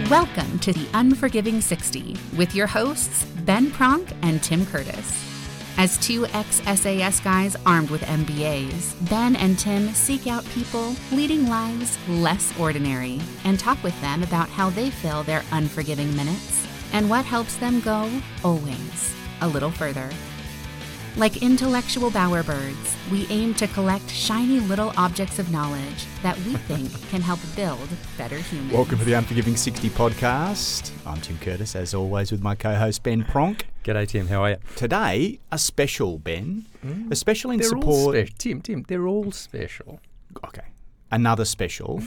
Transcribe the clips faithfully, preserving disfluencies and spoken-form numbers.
Welcome to the Unforgiving sixty with your hosts, Ben Pronk and Tim Curtis. As two ex-S A S guys armed with M B As, Ben and Tim seek out people leading lives less ordinary and talk with them about how they fill their unforgiving minutes and what helps them go, always, a little further. Like intellectual bowerbirds, we aim to collect shiny little objects of knowledge that we think can help build better humans. Welcome to the Unforgiving sixty podcast. I'm Tim Curtis, as always, with my co-host Ben Pronk. G'day, Tim. How are you? Today, a special, Ben. Mm. A special in they're support... All spe- Tim, Tim, they're all special. Okay. Another special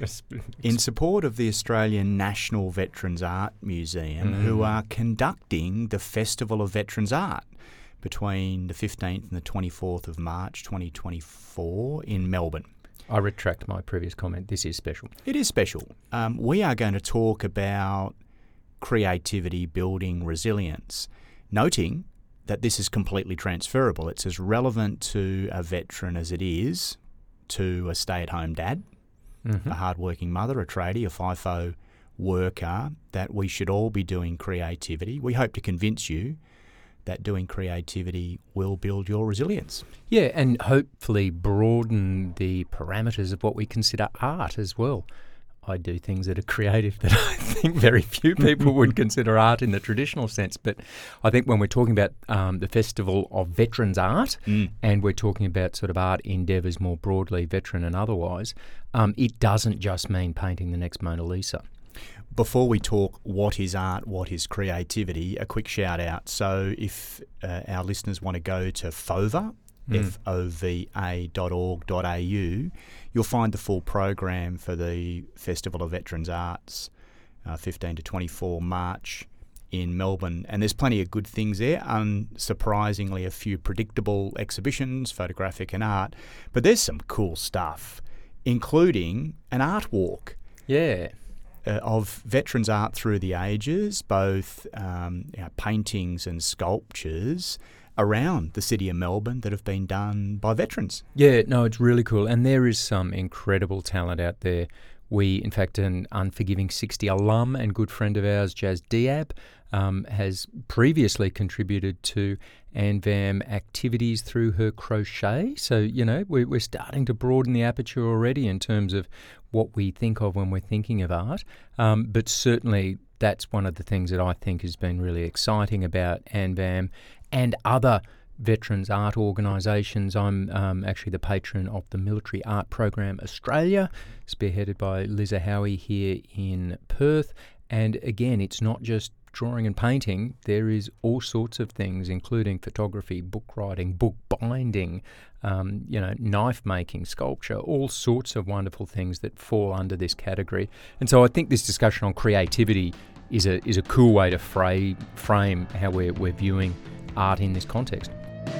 in support of the Australian National Veterans Art Museum, mm. who are conducting the Festival of Veterans Art between the fifteenth and the twenty-fourth of March twenty twenty-four in Melbourne. I retract my previous comment. This is special. It is special. Um, we are going to talk about creativity building resilience, noting that this is completely transferable. It's as relevant to a veteran as it is to a stay-at-home dad, mm-hmm. a hard-working mother, a tradie, a FIFO worker, that we should all be doing creativity. We hope to convince you that doing creativity will build your resilience. Yeah, and hopefully broaden the parameters of what we consider art as well. I do things that are creative that I think very few people would consider art in the traditional sense. But I think when we're talking about um, the Festival of Veterans Art, mm. and we're talking about sort of art endeavours more broadly, veteran and otherwise, um, it doesn't just mean painting the next Mona Lisa. Before we talk what is art, what is creativity, a quick shout out. So if uh, our listeners want to go to FOVA, mm. F O V A dot org dot A U, you'll find the full program for the Festival of Veterans Arts, uh, fifteen to twenty-four March in Melbourne. And there's plenty of good things there. Unsurprisingly, a few predictable exhibitions, photographic and art. But there's some cool stuff, including an art walk. Yeah. Uh, of veterans art through the ages, both um, you know, paintings and sculptures around the city of Melbourne that have been done by veterans. Yeah, no, it's really cool. And there is some incredible talent out there. We, in fact, an Unforgiving sixty alum and good friend of ours, Jazz Diab, um, has previously contributed to ANVAM activities through her crochet. So, you know, we're, we're starting to broaden the aperture already in terms of what we think of when we're thinking of art. Um, but certainly that's one of the things that I think has been really exciting about ANVAM and other veterans art organisations. I'm um, actually the patron of the Military Art Program Australia, spearheaded by Liza Howie here in Perth. And again, it's not just drawing and painting. There is all sorts of things, including photography, book writing, book binding, um, you know, knife making, sculpture, all sorts of wonderful things that fall under this category. And so I think this discussion on creativity is a is a cool way to fra- frame how we're, we're viewing art in this context.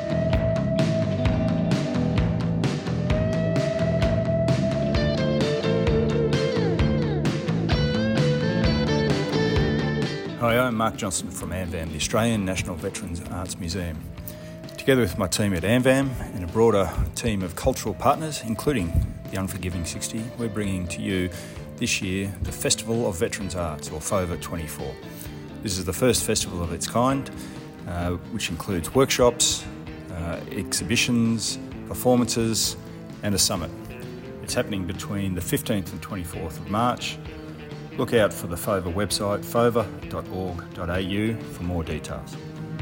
Hi, I'm Mark Johnson from ANVAM, the Australian National Veterans Arts Museum. Together with my team at ANVAM and a broader team of cultural partners, including the Unforgiving sixty, we're bringing to you this year the Festival of Veterans Arts, or FOVA twenty-four. This is the first festival of its kind, uh, which includes workshops, uh, exhibitions, performances, and a summit. It's happening between the fifteenth and twenty-fourth of March. Look out for the FOVA website, fova dot org dot A U, for more details.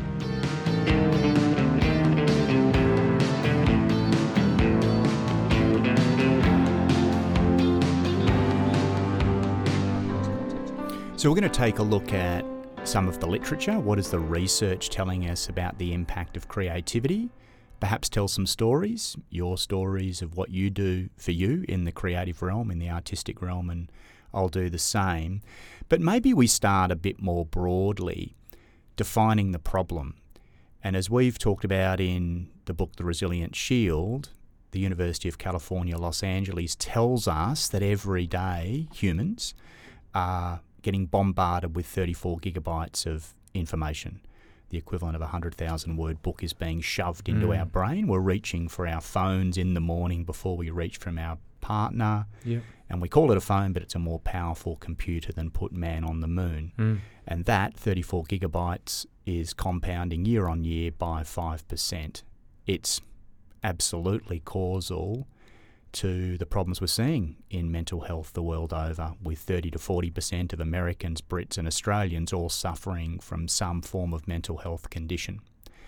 So we're going to take a look at some of the literature. What is the research telling us about the impact of creativity? Perhaps tell some stories, your stories of what you do for you in the creative realm, in the artistic realm, and I'll do the same. But maybe we start a bit more broadly, defining the problem. And as we've talked about in the book The Resilient Shield, the University of California, Los Angeles tells us that every day humans are getting bombarded with thirty-four gigabytes of information. the equivalent of a one hundred thousand word book is being shoved into Mm. our brain. We're reaching for our phones in the morning before we reach from our partner. Yep. And we call it a phone, but it's a more powerful computer than put man on the moon. Mm. And that thirty-four gigabytes is compounding year on year by five percent. It's absolutely causal to the problems we're seeing in mental health the world over, with thirty to forty percent of Americans, Brits and Australians all suffering from some form of mental health condition.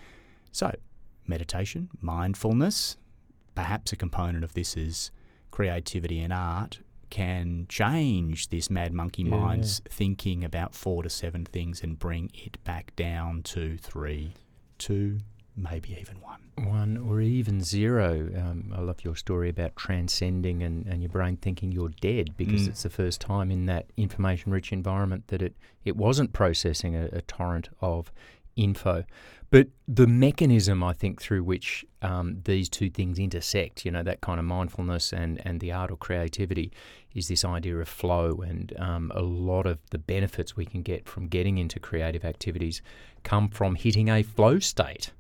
So, meditation, mindfulness, perhaps a component of this is creativity and art, can change this mad monkey Yeah, mind's thinking about four to seven things and bring it back down to three, two, maybe even one. One or even zero. Um, I love your story about transcending and, and your brain thinking you're dead because Mm. it's the first time in that information-rich environment that it, it wasn't processing a, a torrent of info. But the mechanism, I think, through which um, these two things intersect, you know, that kind of mindfulness and, and the art or creativity, is this idea of flow. And um, a lot of the benefits we can get from getting into creative activities come from hitting a flow state.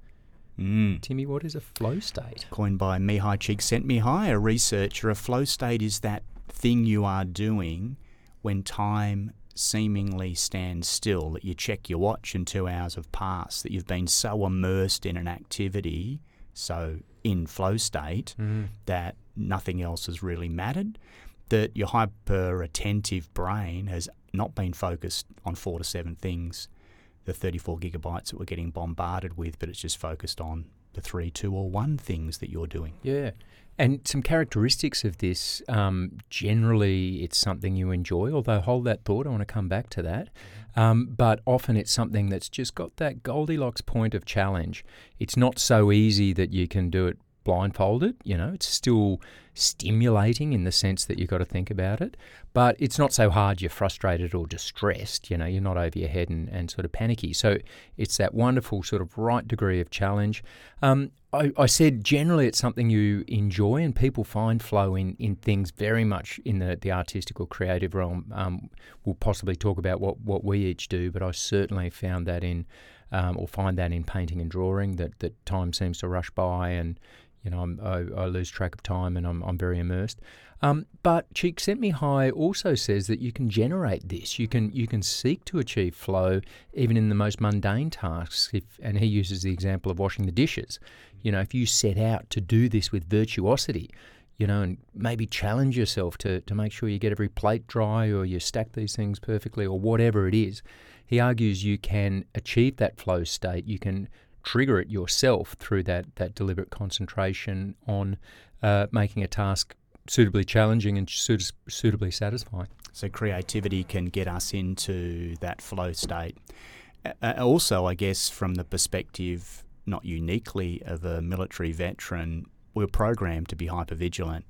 Mm. Timmy, what is a flow state? Coined by Mihai Csikszentmihalyi, a researcher, a flow state is that thing you are doing when time seemingly stands still, that you check your watch and two hours have passed, that you've been so immersed in an activity, so in flow state, Mm. that nothing else has really mattered, that your hyper-attentive brain has not been focused on four to seven things, the thirty-four gigabytes that we're getting bombarded with, but it's just focused on the three, two, or one things that you're doing. Yeah. And some characteristics of this, um, generally it's something you enjoy, although hold that thought, I want to come back to that. Um, but often it's something that's just got that Goldilocks point of challenge. It's not so easy that you can do it blindfolded, you know, it's still stimulating in the sense that you've got to think about it, but it's not so hard you're frustrated or distressed, you know, you're not over your head and, and sort of panicky. So it's that wonderful sort of right degree of challenge. Um, I, I said generally it's something you enjoy, and people find flow in, in things very much in the, the artistic or creative realm. Um, we'll possibly talk about what, what we each do, but I certainly found that in, um, or find that in painting and drawing, that, that time seems to rush by and You know, I'm, I, I lose track of time and I'm, I'm very immersed. Um, but Csikszentmihalyi also says that you can generate this. You can you can seek to achieve flow even in the most mundane tasks. If, and he uses the example of washing the dishes. You know, if you set out to do this with virtuosity, you know, and maybe challenge yourself to, to make sure you get every plate dry or you stack these things perfectly or whatever it is, he argues you can achieve that flow state. You can trigger it yourself through that that deliberate concentration on uh, making a task suitably challenging and suit- suitably satisfying. So creativity can get us into that flow state. Uh, also, I guess, from the perspective, not uniquely of a military veteran, we're programmed to be hypervigilant.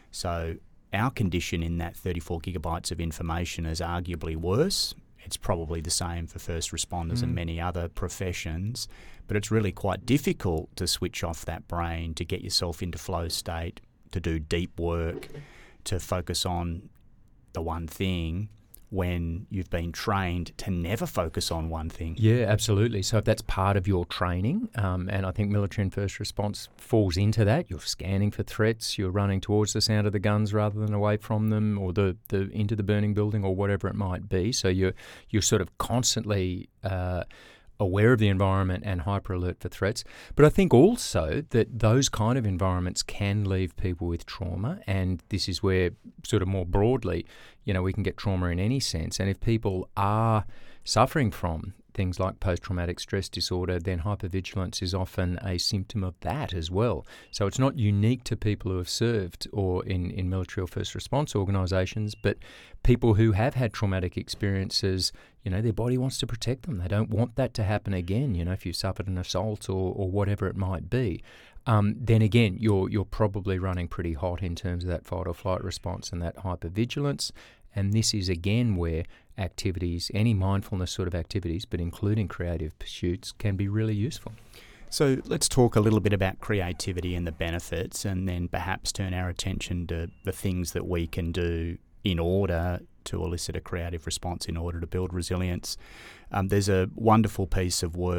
So our condition in that thirty-four gigabytes of information is arguably worse. It's probably the same for first responders Mm. and many other professions, but it's really quite difficult to switch off that brain, to get yourself into flow state, to do deep work, to focus on the one thing when you've been trained to never focus on one thing. Yeah, absolutely. So if that's part of your training, um, and I think military and first response falls into that, you're scanning for threats, you're running towards the sound of the guns rather than away from them, or the, the into the burning building, or whatever it might be. So you're you're sort of constantly uh, aware of the environment and hyper alert for threats. But I think also that those kind of environments can leave people with trauma, and this is where sort of more broadly, you know, we can get trauma in any sense. And if people are suffering from things like post-traumatic stress disorder, then hypervigilance is often a symptom of that as well. So it's not unique to people who have served or in, in military or first response organisations, but people who have had traumatic experiences, you know, their body wants to protect them. They don't want that to happen again, you know, if you've suffered an assault or, or whatever it might be. Um, then again, you're you're probably running pretty hot in terms of that fight or flight response and that hypervigilance. And this is again where activities, any mindfulness sort of activities, but including creative pursuits, can be really useful. So let's talk a little bit about creativity and the benefits, and then perhaps turn our attention to the things that we can do in order to elicit a creative response, in order to build resilience. Um, there's a wonderful piece of work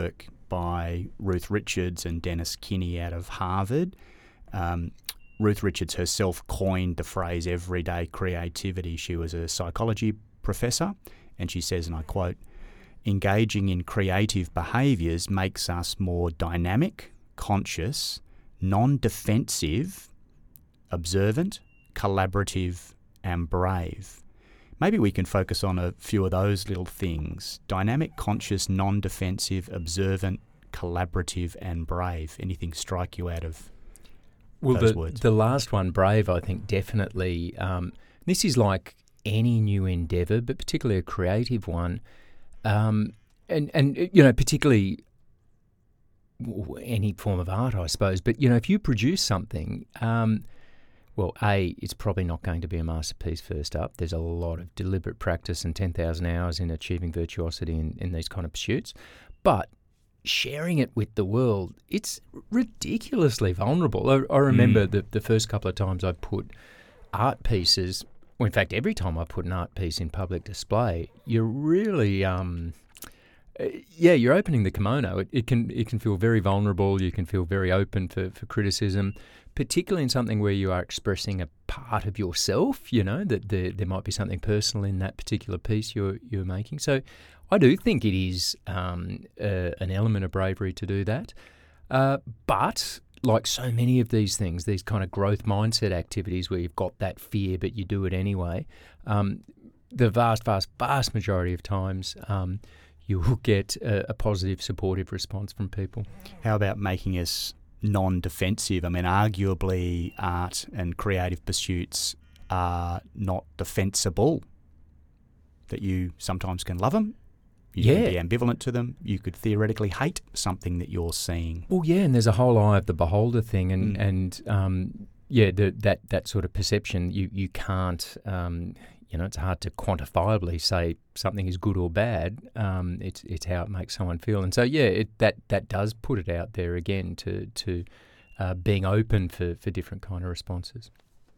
by Ruth Richards and Dennis Kinney out of Harvard. Um, Ruth Richards herself coined the phrase everyday creativity. She was a psychology professor, and she says, and I quote, "Engaging in creative behaviours makes us more dynamic, conscious, non-defensive, observant, collaborative, and brave." Maybe we can focus on a few of those little things. Dynamic, conscious, non-defensive, observant, collaborative, and brave. Anything strike you out of well, those the, words? The last one, brave, I think definitely. Um, this is like any new endeavour, but particularly a creative one. Um, and, and, you know, particularly any form of art, I suppose. But, you know, if you produce something, um, well, A, it's probably not going to be a masterpiece first up. There's a lot of deliberate practice and ten thousand hours in achieving virtuosity in, in these kind of pursuits. But sharing it with the world, it's ridiculously vulnerable. I, I remember mm. the, the first couple of times I put art pieces, well, in fact, every time I put an art piece in public display, you're really... Um, Uh, yeah, you're opening the kimono. It, it can it can feel very vulnerable. You can feel very open for, for criticism, particularly in something where you are expressing a part of yourself. You know that there there might be something personal in that particular piece you're you're making. So, I do think it is um, uh, an element of bravery to do that. Uh, but like so many of these things, these kind of growth mindset activities where you've got that fear but you do it anyway, um, the vast, vast, vast majority of times. Um, you will get a, a positive, supportive response from people. How about making us non-defensive? I mean, arguably art and creative pursuits are not defensible, that you sometimes can love them, you yeah. can be ambivalent to them, you could theoretically hate something that you're seeing. Well, yeah, and there's a whole eye of the beholder thing, and, mm. and um, yeah, the, that, that sort of perception, you, you can't... Um, You know, it's hard to quantifiably say something is good or bad. Um, it's it's how it makes someone feel, and so yeah, it, that that does put it out there again to to uh, being open for, for different kind of responses.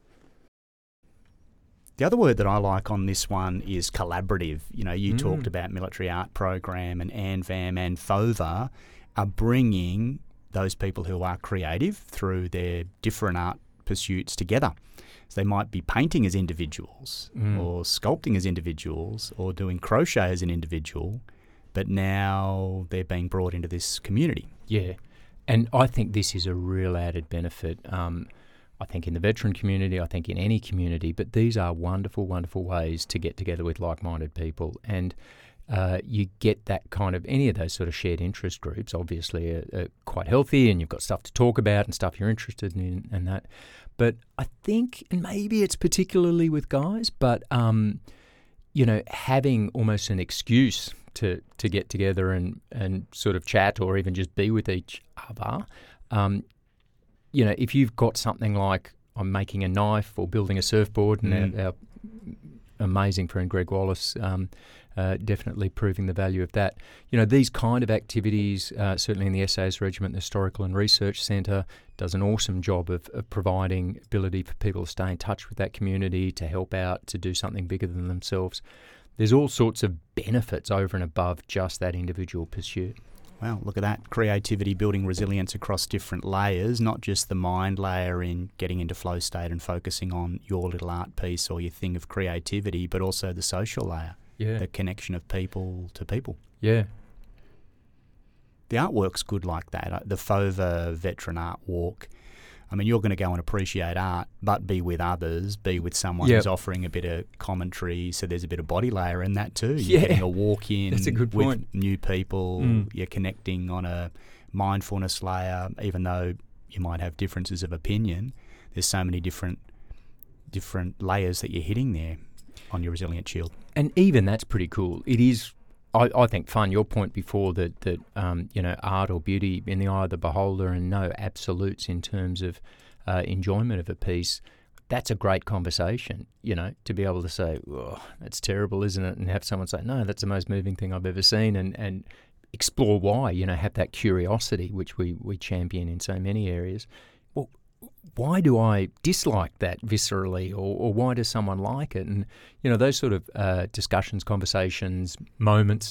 The other word that I like on this one is collaborative. You know, you mm. talked about Military Art Program, and ANVAM and FOVA are bringing those people who are creative through their different art pursuits together. So they might be painting as individuals mm. or sculpting as individuals or doing crochet as an individual, but now they're being brought into this community. Yeah, and I think this is a real added benefit. Um, I think in the veteran community, I think in any community, but these are wonderful, wonderful ways to get together with like-minded people, and uh, you get that kind of, any of those sort of shared interest groups obviously are, are quite healthy, and you've got stuff to talk about and stuff you're interested in and that. But I think, and maybe it's particularly with guys, but, um, you know, having almost an excuse to, to get together and, and sort of chat or even just be with each other, um, you know, if you've got something like I'm making a knife or building a surfboard, and mm. our, our amazing friend Greg Wallace um, uh, definitely proving the value of that. You know, these kind of activities, uh, certainly in the S A S Regiment, the Historical and Research Centre does an awesome job of, of providing ability for people to stay in touch with that community, to help out, to do something bigger than themselves. There's all sorts of benefits over and above just that individual pursuit. Wow, look at that. Creativity, building resilience across different layers, not just the mind layer in getting into flow state and focusing on your little art piece or your thing of creativity, but also the social layer, yeah. the connection of people to people. Yeah. The artwork's good like that. The FOVA Veteran Art Walk, I mean, you're going to go and appreciate art, but be with others, be with someone yep. who's offering a bit of commentary, so there's a bit of body layer in that too. Yeah. You're getting a walk in That's a good with point. new people, mm. you're connecting on a mindfulness layer, even though you might have differences of opinion. There's so many different different layers that you're hitting there on your Resilient Shield. And even that's pretty cool. It is, I, I think, fun. Your point before that, that um, you know, art or beauty in the eye of the beholder, and no absolutes in terms of uh, enjoyment of a piece, that's a great conversation, you know, to be able to say, oh, that's terrible, isn't it? And have someone say, no, that's the most moving thing I've ever seen, and, and explore why, you know, have that curiosity, which we, we champion in so many areas. Well, why do I dislike that viscerally, or, or why does someone like it? And, you know, those sort of uh, discussions, conversations, moments,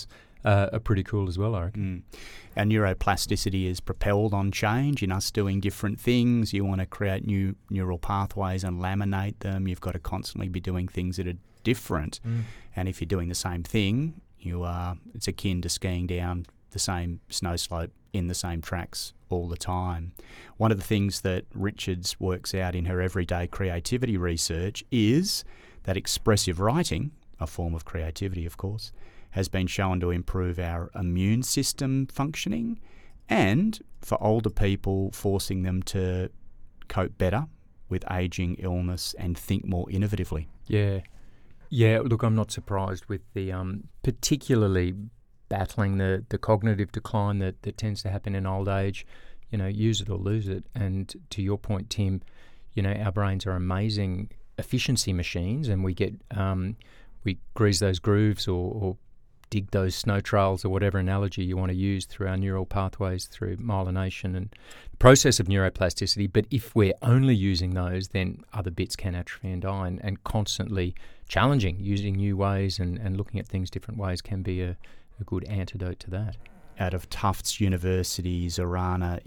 uh, are pretty cool as well, I reckon. Mm. Our neuroplasticity is propelled on change in us doing different things. You want to create new neural pathways and laminate them. You've got to constantly be doing things that are different. Mm. And if you're doing the same thing, you are. It's akin to skiing down the same snow slope in the same tracks all the time. One of the things that Richards works out in her everyday creativity research is that expressive writing, a form of creativity, of course, has been shown to improve our immune system functioning and, for older people, forcing them to cope better with ageing, illness and think more innovatively. Yeah. Yeah, look, I'm not surprised with the um, particularly battling the, the cognitive decline that, that tends to happen in old age. You know, use it or lose it. And to your point, Tim, you know, our brains are amazing efficiency machines, and we get um, we grease those grooves or, or dig those snow trails or whatever analogy you want to use through our neural pathways through myelination and the process of neuroplasticity. But if we're only using those, then other bits can atrophy and die, and, and constantly challenging, using new ways and, and looking at things different ways can be a, a good antidote to that. Out of Tufts University, Zorana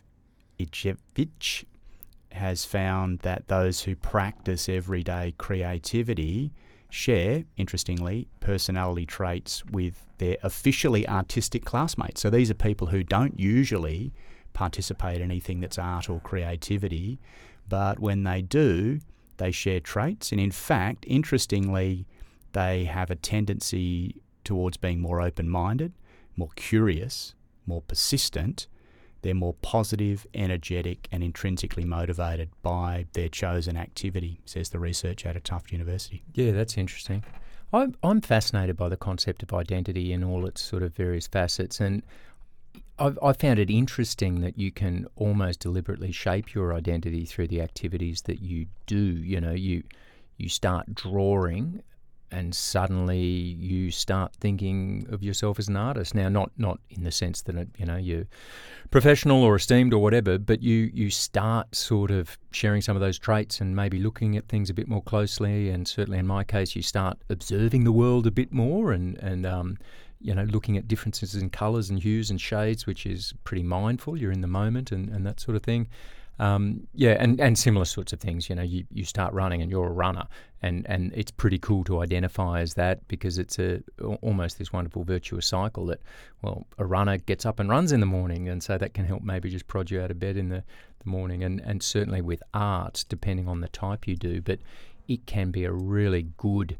Ivcevic has found that those who practice everyday creativity share, interestingly, personality traits with their officially artistic classmates. So these are people who don't usually participate in anything that's art or creativity, but when they do, they share traits. And in fact, interestingly, they have a tendency towards being more open-minded, more curious, more persistent. They're more positive, energetic and intrinsically motivated by their chosen activity, says the research out of Tufts University. Yeah, that's interesting. I'm, I'm fascinated by the concept of identity in all its sort of various facets, and I've, I found it interesting that you can almost deliberately shape your identity through the activities that you do. You know, you you start drawing, and suddenly you start thinking of yourself as an artist. Now, not not in the sense that, you know, you're professional or esteemed or whatever, but you, you start sort of sharing some of those traits and maybe looking at things a bit more closely. And certainly in my case, you start observing the world a bit more and, and um, you know, looking at differences in colours and hues and shades, which is pretty mindful. You're in the moment and, and that sort of thing. Um, yeah, and, and similar sorts of things. You know, you, you start running and you're a runner, and, and it's pretty cool to identify as that, because it's a almost this wonderful virtuous cycle that, well, a runner gets up and runs in the morning, and so that can help maybe just prod you out of bed in the, the morning. And, and certainly with art, depending on the type you do, but it can be a really good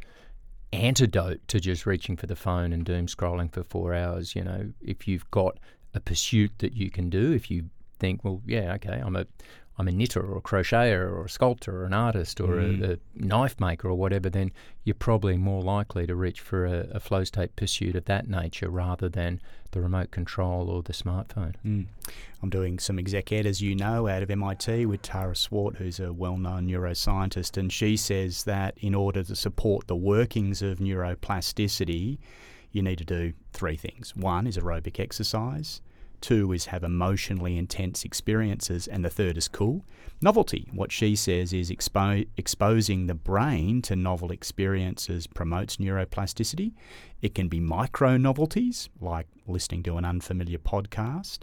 antidote to just reaching for the phone and doom scrolling for four hours. You know, if you've got a pursuit that you can do, if you think, well, yeah, okay, I'm a I'm a knitter or a crocheter or a sculptor or an artist or mm. a, a knife maker or whatever, then you're probably more likely to reach for a, a flow state pursuit of that nature rather than the remote control or the smartphone. Mm. I'm doing some exec ed, as you know, out of M I T with Tara Swart, who's a well-known neuroscientist, and she says that in order to support the workings of neuroplasticity, you need to do three things. One is aerobic exercise. Two is have emotionally intense experiences, and the third is cool. Novelty, what she says is expo- exposing the brain to novel experiences promotes neuroplasticity. It can be micro novelties, like listening to an unfamiliar podcast,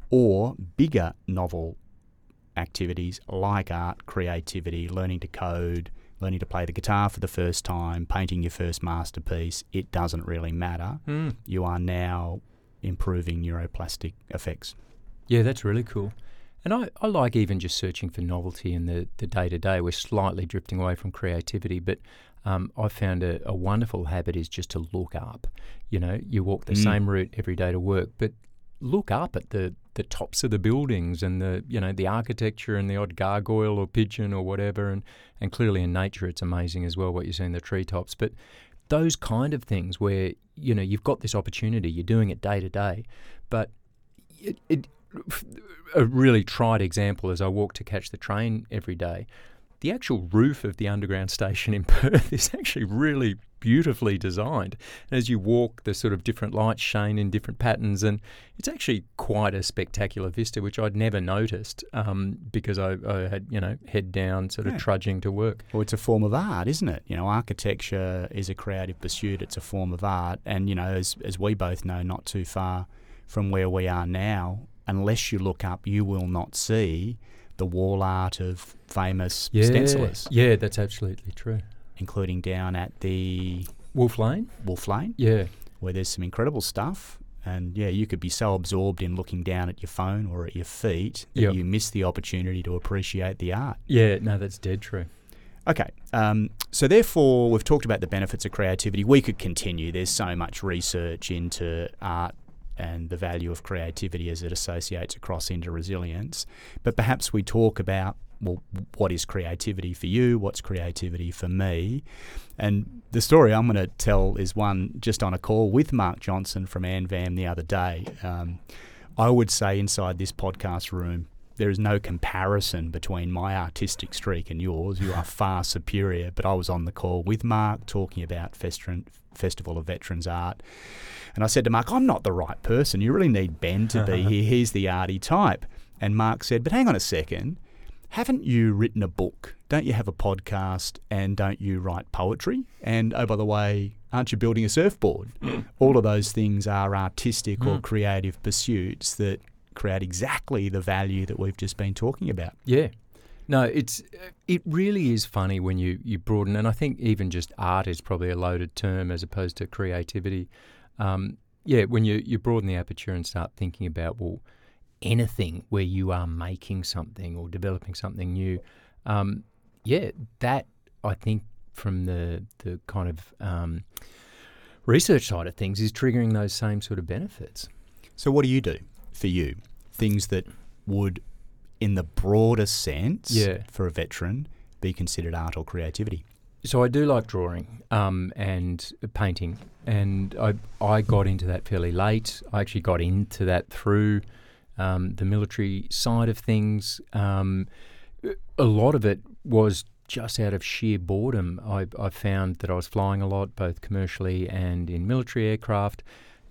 or bigger novel activities like art, creativity, learning to code, learning to play the guitar for the first time, painting your first masterpiece. It doesn't really matter. Mm. You are now improving neuroplastic effects. Yeah, that's really cool. And I, I like even just searching for novelty in the, the day-to-day. We're slightly drifting away from creativity, but um, I found a, a wonderful habit is just to look up. You know, you walk the mm. same route every day to work, but look up at the, the tops of the buildings and the, you know, the architecture and the odd gargoyle or pigeon or whatever. And, and clearly in nature it's amazing as well what you see in the treetops. But those kind of things where, you know, you've got this opportunity, you're doing it day to day, but it, it, a really tried example is I walk to catch the train every day. the actual roof of the underground station in Perth is actually really beautifully designed. And as you walk, the sort of different lights shine in different patterns, and it's actually quite a spectacular vista, which I'd never noticed um, because I, I had, you know, head down, sort of Yeah. trudging to work. Well, it's a form of art, isn't it? You know, architecture is a creative pursuit. It's a form of art. And, you know, as, as we both know, not too far from where we are now, unless you look up, you will not see the wall art of famous Yeah, stencillers, yeah, that's absolutely true. including down at the Wolf Lane? Wolf Lane, Yeah. where there's some incredible stuff. And, yeah, you could be so absorbed in looking down at your phone or at your feet that Yep. you miss the opportunity to appreciate the art. Yeah, no, that's dead true. Okay, um, so therefore we've talked about the benefits of creativity. We could continue. There's so much research into art and the value of creativity as it associates across into resilience. But perhaps we talk about, well, what is creativity for you? What's creativity for me? And the story I'm going to tell is one just on a call with Mark Johnson from ANVAM the other day. Um, I would say inside this podcast room, there is no comparison between my artistic streak and yours. You are far superior. But I was on the call with Mark talking about Festrin, Festival of Veterans Art. And I said to Mark, I'm not the right person. You really need Ben to be here. He's the arty type. And Mark said, but hang on a second. Haven't you written a book? Don't you have a podcast? And don't you write poetry? And, oh, by the way, aren't you building a surfboard? All of those things are artistic or creative pursuits that create exactly the value that we've just been talking about. Yeah. No, it's it really is funny when you, you broaden, and I think even just art is probably a loaded term as opposed to creativity. Um, yeah, when you, you broaden the aperture and start thinking about, well, anything where you are making something or developing something new, um, yeah, that I think from the, the kind of um, research side of things is triggering those same sort of benefits. So what do you do for you? Things that would, in the broader sense, Yeah. for a veteran, be considered art or creativity? So I do like drawing um, and painting, and I I got into that fairly late. I actually got into that through um, the military side of things. Um, a lot of it was just out of sheer boredom. I, I found that I was flying a lot, both commercially and in military aircraft,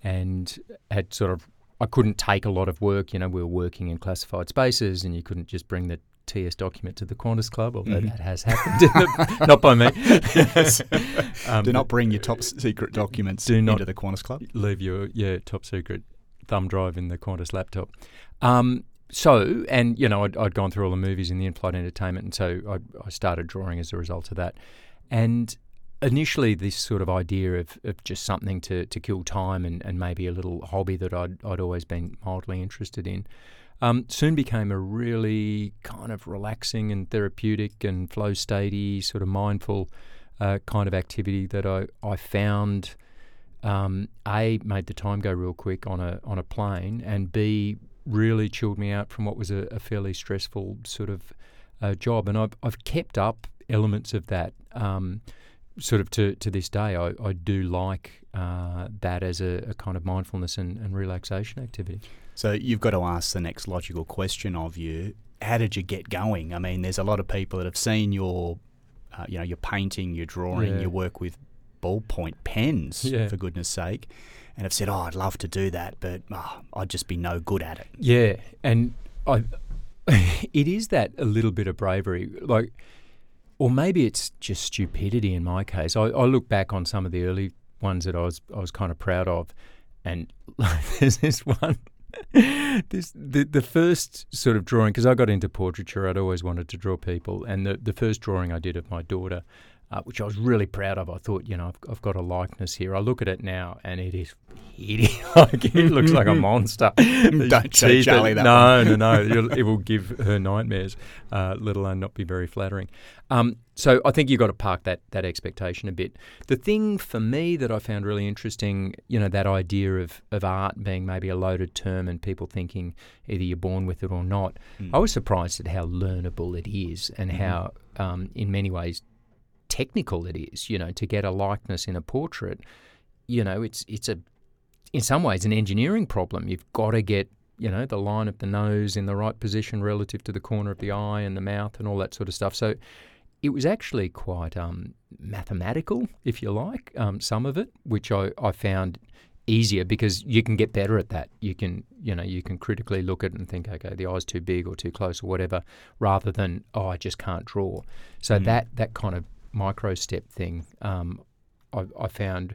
and had sort of I couldn't take a lot of work. You know, we were working in classified spaces, and you couldn't just bring the T S document to the Qantas Club, although Mm-hmm. that has happened, in the, not by me. Yes. Um, Do not bring your top secret documents Do not- into the Qantas Club. leave your yeah top secret thumb drive in the Qantas laptop. Um, so, and you know, I'd, I'd gone through all the movies in the in-flight entertainment, and so I, I started drawing as a result of that. And initially, this sort of idea of, of just something to, to kill time and, and maybe a little hobby that I'd I'd always been mildly interested in, um, soon became a really kind of relaxing and therapeutic and flow statey, sort of mindful uh, kind of activity that I I found. Um, A, made the time go real quick on a on a plane, and B, really chilled me out from what was a, a fairly stressful sort of uh, job. And I've I've kept up elements of that um, sort of to, to this day. I, I do like uh, that as a, a kind of mindfulness and, and relaxation activity. So you've got to ask the next logical question of you. How did you get going? I mean, there's a lot of people that have seen your, uh, you know, your painting, your drawing, Yeah. your work with ballpoint pens, Yeah. for goodness sake, and have said, oh, I'd love to do that, but oh, I'd just be no good at it. Yeah, and I, it is that a little bit of bravery, like, or maybe it's just stupidity in my case. I, I look back on some of the early ones that I was I was kind of proud of, and like, there's this one, this the the first sort of drawing, because I got into portraiture. I'd always wanted to draw people, and the the first drawing I did of my daughter, Uh, which I was really proud of. I thought, you know, I've, I've got a likeness here. I look at it now, and it is hideous. Like, it looks like a monster. Don't show Teeth Charlie are- that No, one. no, no. It'll, it will give her nightmares, uh, let alone not be very flattering. Um, so I think you've got to park that that expectation a bit. The thing for me that I found really interesting, you know, that idea of, of art being maybe a loaded term and people thinking either you're born with it or not, Mm. I was surprised at how learnable it is and Mhm. how, um, in many ways, technical it is. You know, to get a likeness in a portrait, you know, it's it's a in some ways an engineering problem. You've got to get, you know, the line of the nose in the right position relative to the corner of the eye and the mouth and all that sort of stuff. So it was actually quite um, mathematical, if you like, um, some of it, which I, I found easier because you can get better at that. You can, you know, you can critically look at it and think, okay, the eye's too big or too close or whatever, rather than, oh, I just can't draw. So mm. that that kind of micro step thing, um, I, I found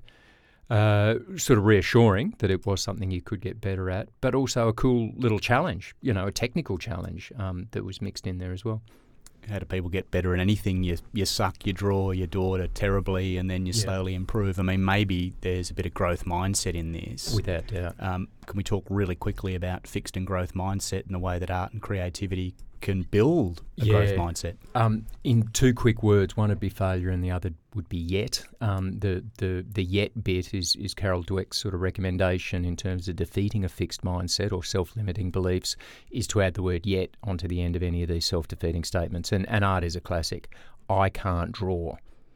uh, sort of reassuring that it was something you could get better at, but also a cool little challenge, you know, a technical challenge um, that was mixed in there as well. How do people get better at anything? You you suck, you draw your daughter terribly, and then you yeah. slowly improve. I mean, maybe there's a bit of growth mindset in this. Without doubt. Um, can we talk really quickly about fixed and growth mindset and the way that art and creativity can build a yeah. growth mindset? Um, in two quick words, one would be failure and the other would be yet. Um, the, the, the yet bit is, is Carol Dweck's sort of recommendation in terms of defeating a fixed mindset or self-limiting beliefs is to add the word yet onto the end of any of these self-defeating statements. And, and art is a classic. I can't draw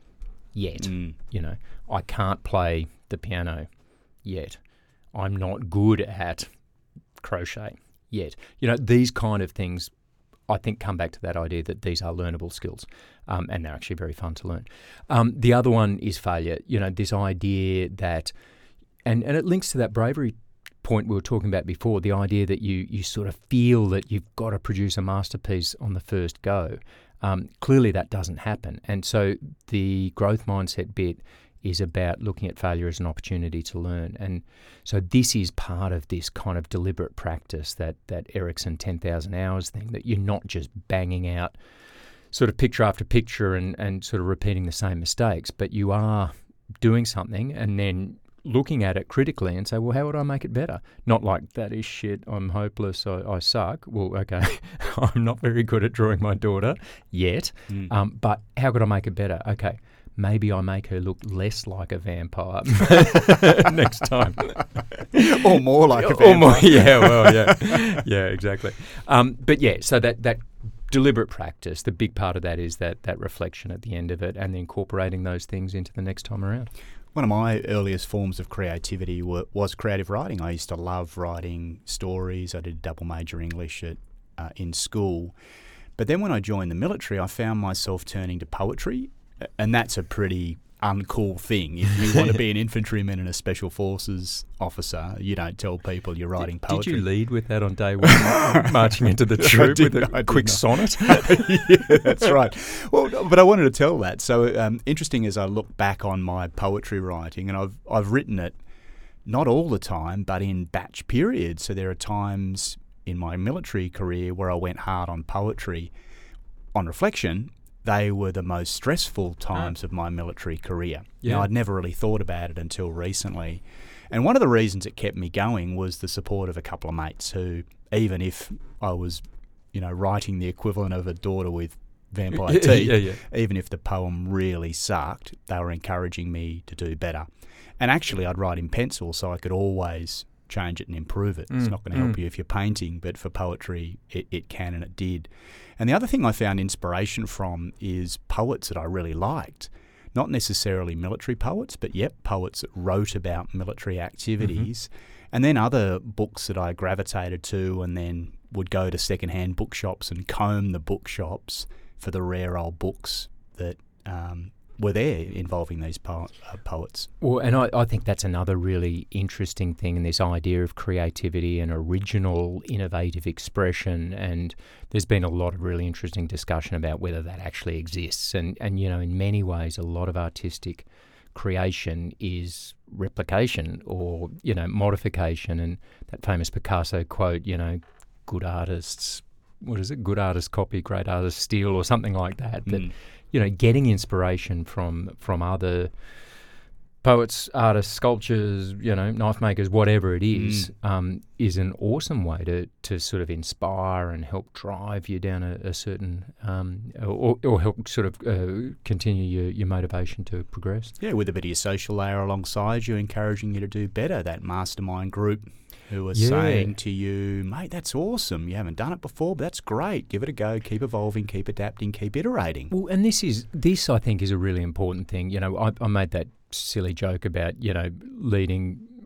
yet. Mm. You know, I can't play the piano yet. I'm not good at crochet yet. You know, these kind of things I think come back to that idea that these are learnable skills, um, and they're actually very fun to learn. Um, the other one is failure. You know, this idea that, and, and it links to that bravery point we were talking about before, the idea that you you sort of feel that you've got to produce a masterpiece on the first go. Um, clearly that doesn't happen. And so the growth mindset bit is about looking at failure as an opportunity to learn. And so this is part of this kind of deliberate practice, that that Erickson ten thousand hours thing, that you're not just banging out sort of picture after picture and, and sort of repeating the same mistakes, but you are doing something and then looking at it critically and say, well, how would I make it better? Not like, that is shit, I'm hopeless, I, I suck. Well, okay, I'm not very good at drawing my daughter yet, mm. um, but how could I make it better? Okay, maybe I make her look less like a vampire next time. Or more like a vampire. Or more, yeah, well, yeah. Yeah, exactly. Um, but yeah, so that, that deliberate practice, the big part of that is that that reflection at the end of it and incorporating those things into the next time around. One of my earliest forms of creativity w- was creative writing. I used to love writing stories. I did double major English at, uh, in school. But then when I joined the military, I found myself turning to poetry. And that's a pretty uncool thing. If you want to be an infantryman and a special forces officer, you don't tell people you're writing did, poetry. Did you lead with that on day one, marching into the troop with a quick sonnet? Yeah, that's right. Well, but I wanted to tell that. So um, interesting as I look back on my poetry writing, and I've I've written it not all the time, but in batch periods. So there are times in my military career where I went hard on poetry. On reflection, they were the most stressful times oh. of my military career. Yeah. Now, I'd never really thought about it until recently. And one of the reasons it kept me going was the support of a couple of mates who, even if I was, you know, writing the equivalent of a daughter with vampire teeth, yeah, yeah. even if the poem really sucked, they were encouraging me to do better. And actually, I'd write in pencil so I could always change it and improve it. Mm. It's not going to help mm. you if you're painting, but for poetry, it, it can, and it did. And the other thing I found inspiration from is poets that I really liked. Not necessarily military poets, but yep, poets that wrote about military activities. Mm-hmm. And then other books that I gravitated to, and then would go to secondhand bookshops and comb the bookshops for the rare old books that um, were there involving these po- uh, poets. Well, and I, I think that's another really interesting thing in this idea of creativity and original, innovative expression. And there's been a lot of really interesting discussion about whether that actually exists. And, and you know, in many ways, a lot of artistic creation is replication or, you know, modification. And that famous Picasso quote, you know, good artists, what is it? Good artists copy, great artists steal, or something like that. That, mm. you know, getting inspiration from from other poets, artists, sculptures, you know, knife makers, whatever it is, mm. um, is an awesome way to, to sort of inspire and help drive you down a, a certain, um, or, or help sort of uh, continue your, your motivation to progress. Yeah, with a bit of your social layer alongside you, encouraging you to do better. That mastermind group who are yeah. saying to you, mate, that's awesome. You haven't done it before, but that's great. Give it a go. Keep evolving, keep adapting, keep iterating. Well, and this is this I think is a really important thing. You know, I, I made that silly joke about, you know, leading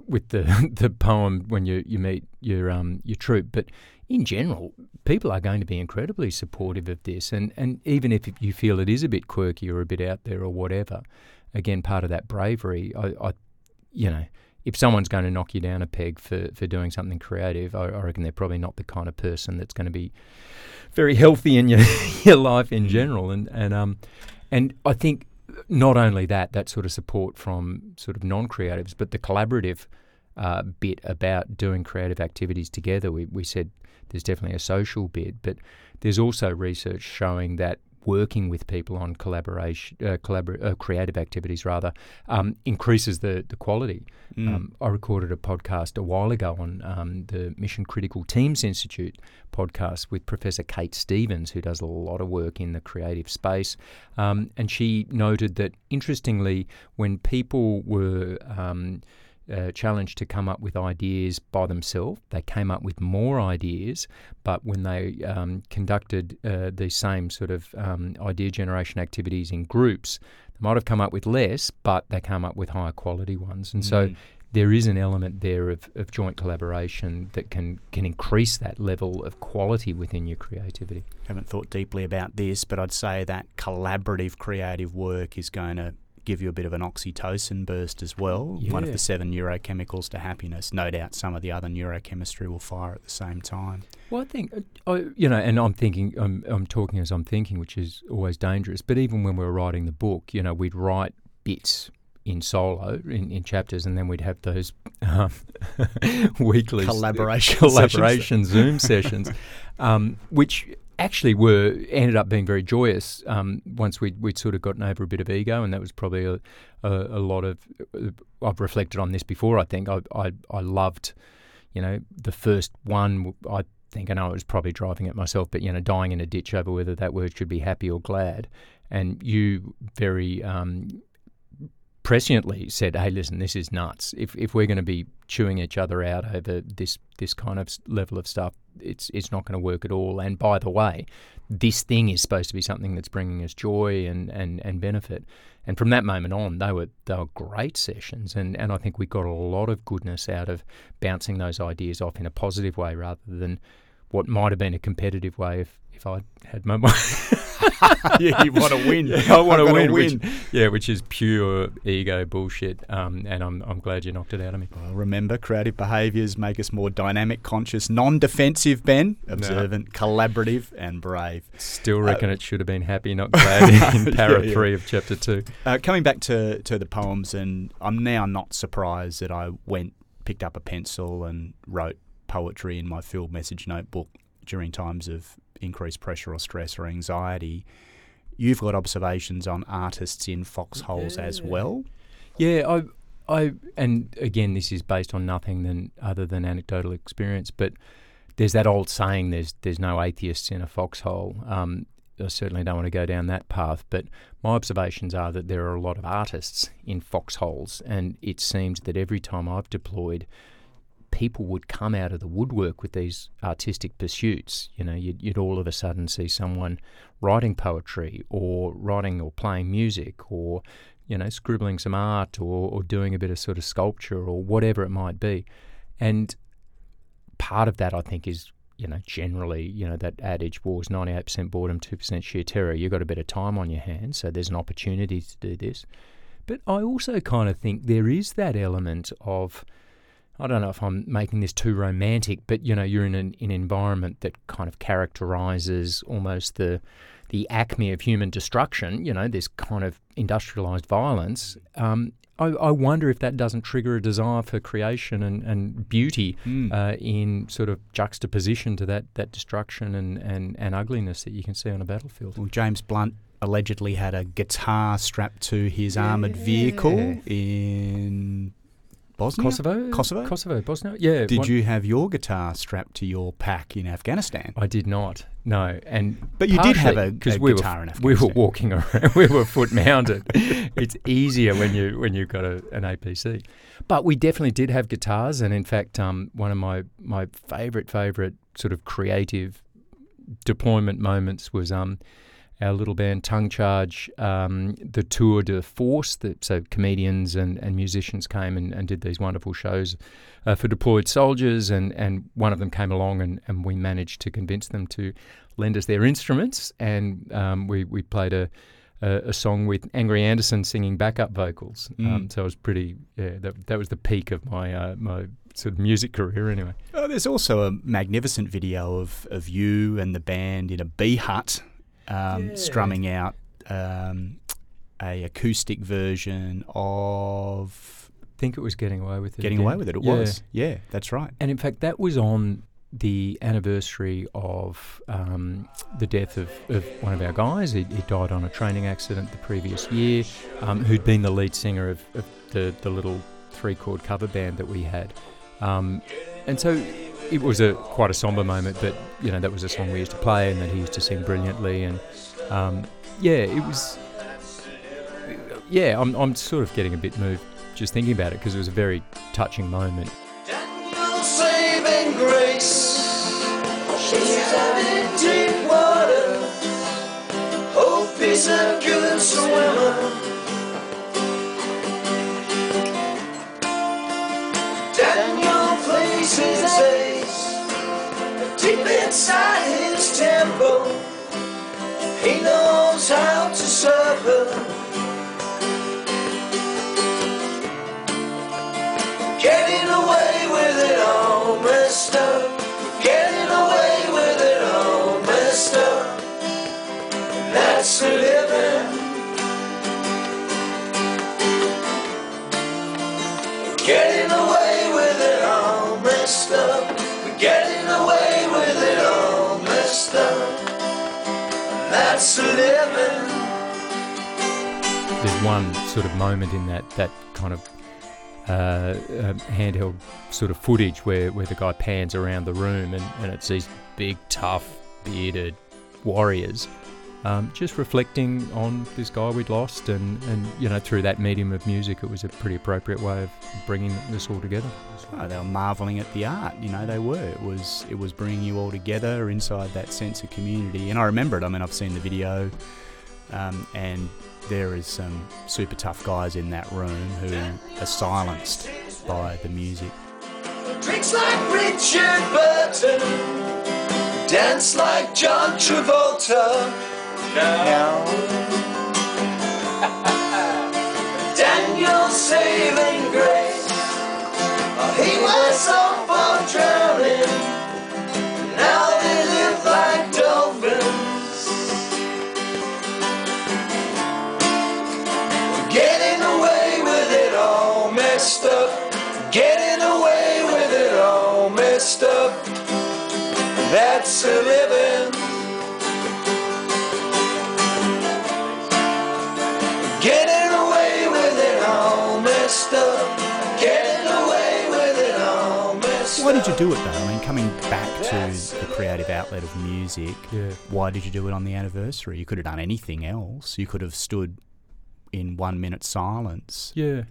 with the the poem when you, you meet your um your troupe, but in general, people are going to be incredibly supportive of this, and, and even if you feel it is a bit quirky or a bit out there or whatever, again, part of that bravery, I, I you know, if someone's going to knock you down a peg for, for doing something creative, I, I reckon they're probably not the kind of person that's going to be very healthy in your your life in general, and and um and I think not only that, that sort of support from sort of non-creatives, but the collaborative uh, bit about doing creative activities together. We we said there's definitely a social bit, but there's also research showing that working with people on collaboration, uh, collabor- uh, creative activities rather, um, increases the, the quality. Mm. Um, I recorded a podcast a while ago on um, the Mission Critical Teams Institute podcast with Professor Kate Stevens, who does a lot of work in the creative space. Um, and she noted that, interestingly, when people were um, Uh, challenged to come up with ideas by themselves, they came up with more ideas, but when they um, conducted uh, the same sort of um, idea generation activities in groups, they might have come up with less, but they come up with higher quality ones. And mm. so there is an element there of, of joint collaboration that can, can increase that level of quality within your creativity. Haven't thought deeply about this, but I'd say that collaborative creative work is going to give you a bit of an oxytocin burst as well, yeah. One of the seven neurochemicals to happiness. No doubt some of the other neurochemistry will fire at the same time. Well, I think, uh, I, you know, and I'm thinking, I'm, I'm talking as I'm thinking, which is always dangerous, but even when we were writing the book, you know, we'd write bits in solo, in, in chapters, and then we'd have those um, weekly collaboration, collaboration Zoom sessions, um, which actually were ended up being very joyous um, once we'd, we'd sort of gotten over a bit of ego, and that was probably a, a, a lot of, uh, I've reflected on this before, I think. I, I I loved, you know, the first one, I think, I know I was probably driving it myself, but, you know, dying in a ditch over whether that word should be happy or glad. And you very um, presciently said, hey, listen, this is nuts. If if we're going to be chewing each other out over this this kind of level of stuff, it's it's not going to work at all. And by the way, this thing is supposed to be something that's bringing us joy and, and, and benefit. And from that moment on, they were they were great sessions. And, and I think we got a lot of goodness out of bouncing those ideas off in a positive way rather than what might have been a competitive way if, if I had my mind. Yeah, you want to win. Yeah, I want to win. win. Which, yeah, which is pure ego bullshit. Um, and I'm I'm glad you knocked it out of me. Well, remember, creative behaviours make us more dynamic, conscious, non-defensive, Ben, observant, no. collaborative, and brave. Still reckon uh, it should have been happy, not glad in para yeah, yeah. three of chapter two. Uh, coming back to, to the poems, and I'm now not surprised that I went, picked up a pencil and wrote poetry in my field message notebook during times of increased pressure or stress or anxiety. You've got observations on artists in foxholes yeah. as well. Yeah, I, I, and again, this is based on nothing than other than anecdotal experience. But there's that old saying: "There's there's no atheists in a foxhole." Um, I certainly don't want to go down that path. But my observations are that there are a lot of artists in foxholes, and it seems that every time I've deployed, people would come out of the woodwork with these artistic pursuits. You know, you'd, you'd all of a sudden see someone writing poetry or writing or playing music or, you know, scribbling some art or, or doing a bit of sort of sculpture or whatever it might be. And part of that, I think, is, you know, generally, you know, that adage, war is ninety-eight percent boredom, two percent sheer terror. You've got a bit of time on your hands, so there's an opportunity to do this. But I also kind of think there is that element of, I don't know if I'm making this too romantic, but, you know, you're in an, an environment that kind of characterises almost the the acme of human destruction, you know, this kind of industrialised violence. Um, I, I wonder if that doesn't trigger a desire for creation and, and beauty mm. uh, in sort of juxtaposition to that that destruction and, and, and ugliness that you can see on a battlefield. Well, James Blunt allegedly had a guitar strapped to his yeah. armoured vehicle in Bosnia? Kosovo? Kosovo? Kosovo, Bosnia, yeah. Did one, you have your guitar strapped to your pack in Afghanistan? I did not, no. And but you did have a, a guitar we were, in Afghanistan. We were walking around, we were foot mounted. It's easier when, you, when you've got a, an A P C. But we definitely did have guitars, and in fact, um, one of my, my favourite, favourite sort of creative deployment moments was um, our little band Tongue Charge, um, the Tour de Force, that, so comedians and, and musicians came and, and did these wonderful shows uh, for deployed soldiers, and, and one of them came along and, and we managed to convince them to lend us their instruments, and um, we, we played a, a, a song with Angry Anderson singing backup vocals. Mm. Um, so it was pretty, yeah, that, that was the peak of my uh, my sort of music career anyway. Oh, there's also a magnificent video of, of you and the band in a bee hut. Um, Yeah. strumming out um, a acoustic version of I think it was Getting Away With It. Getting again. Away With It. It Yeah. was. Yeah, that's right. And in fact, that was on the anniversary of um, the death of, of one of our guys. He, he died on a training accident the previous year, um, who'd been the lead singer of, of the, the little three-chord cover band that we had. Um, and so it was a quite a somber moment, but you know, that was a song we used to play and that he used to sing brilliantly. And um, yeah, it was. Yeah, I'm I'm sort of getting a bit moved just thinking about it, because it was a very touching moment. Daniel saving grace, she's out in deep water. Hope he's a good swimmer. Daniel plays his ace deep inside his temple. He knows how to serve her. Getting away with it all messed up. Getting away with it all messed up. That's the living. Getting away with it all messed up. Getting away with it all messed up. That's the living. There's one sort of moment in that that kind of uh, uh, handheld sort of footage where, where the guy pans around the room and, and it's these big, tough, bearded warriors um, just reflecting on this guy we'd lost, and, and you know, through that medium of music, it was a pretty appropriate way of bringing this all together. Oh, they were marvelling at the art, you know, they were. It was it was bringing you all together inside that sense of community. And I remember it, I mean, I've seen the video, um, and there is some super tough guys in that room who are silenced by the music. Drinks like Richard Burton, dance like John Travolta. Now, Daniel saving grace. Oh, he was so far drowning. Now they live like dolphins. Getting away with it all messed up. Getting away with it all messed up. That's a living. Getting away with it all messed up. Getting away with it all messed up. Why did you do it though? I mean, coming back to the creative outlet of music, Yeah. why did you do it on the anniversary? You could have done anything else. You could have stood in one minute silence. Yeah.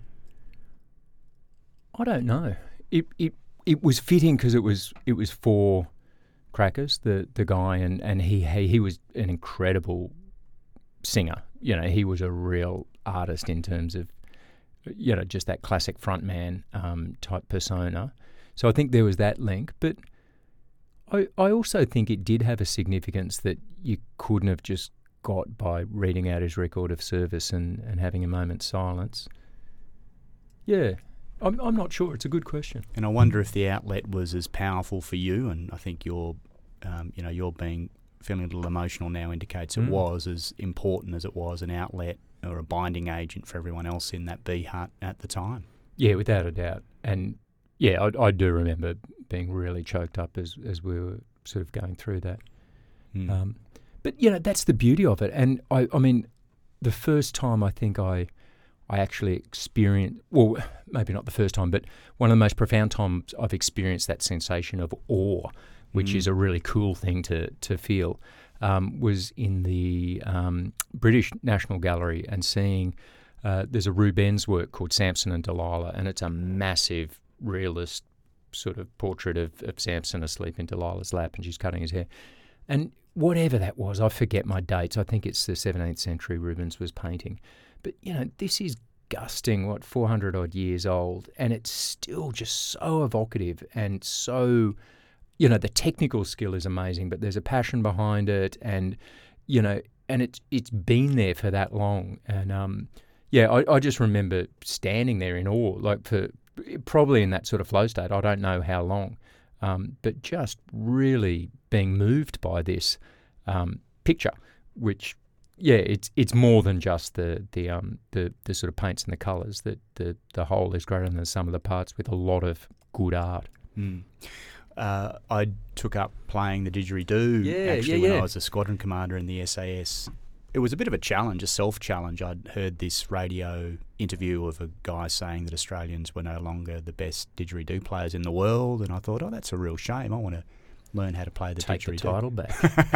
I don't know. It it it was fitting because it was it was for Crackers, the the guy, and and he he, he was an incredible singer. You know, he was a real artist in terms of, you know, just that classic frontman um, type persona. So I think there was that link, but I I also think it did have a significance that you couldn't have just got by reading out his record of service and, and having a moment's silence. Yeah, I'm I'm not sure. It's a good question. And I wonder if the outlet was as powerful for you, and I think your, um, you know, your being feeling a little emotional now indicates it Mm. was as important as it was an outlet or a binding agent for everyone else in that bee hut at the time. Yeah, without a doubt. And yeah, I, I do remember being really choked up as as we were sort of going through that. Mm. Um, but you know, that's the beauty of it. And I, I mean, the first time I think I, I actually experienced, well, maybe not the first time, but one of the most profound times I've experienced that sensation of awe, which Mm. is a really cool thing to to feel, um, was in the um, British National Gallery and seeing. Uh, there's a Rubens work called Samson and Delilah, and it's a massive realist sort of portrait of, of Samson asleep in Delilah's lap, and she's cutting his hair. And whatever that was, I forget my dates. I think it's the seventeenth century Rubens was painting. But, you know, this is gusting, what, four hundred odd years old, and it's still just so evocative and so, you know, the technical skill is amazing, but there's a passion behind it, and, you know, and it's it's been there for that long. And, um, yeah, I, I just remember standing there in awe, like for probably in that sort of flow state. I don't know how long, um, but just really being moved by this um, picture, which... Yeah, it's it's more than just the the um the, the sort of paints and the colours. That the the whole is greater than the sum of the parts, with a lot of good art. Mm. Uh, I took up playing the didgeridoo yeah, actually yeah, when yeah. I was a squadron commander in the S A S. It was a bit of a challenge, a self-challenge. I'd heard this radio interview of a guy saying that Australians were no longer the best didgeridoo players in the world, and I thought, oh, that's a real shame. I want to learn how to play the Take didgeridoo. the title back.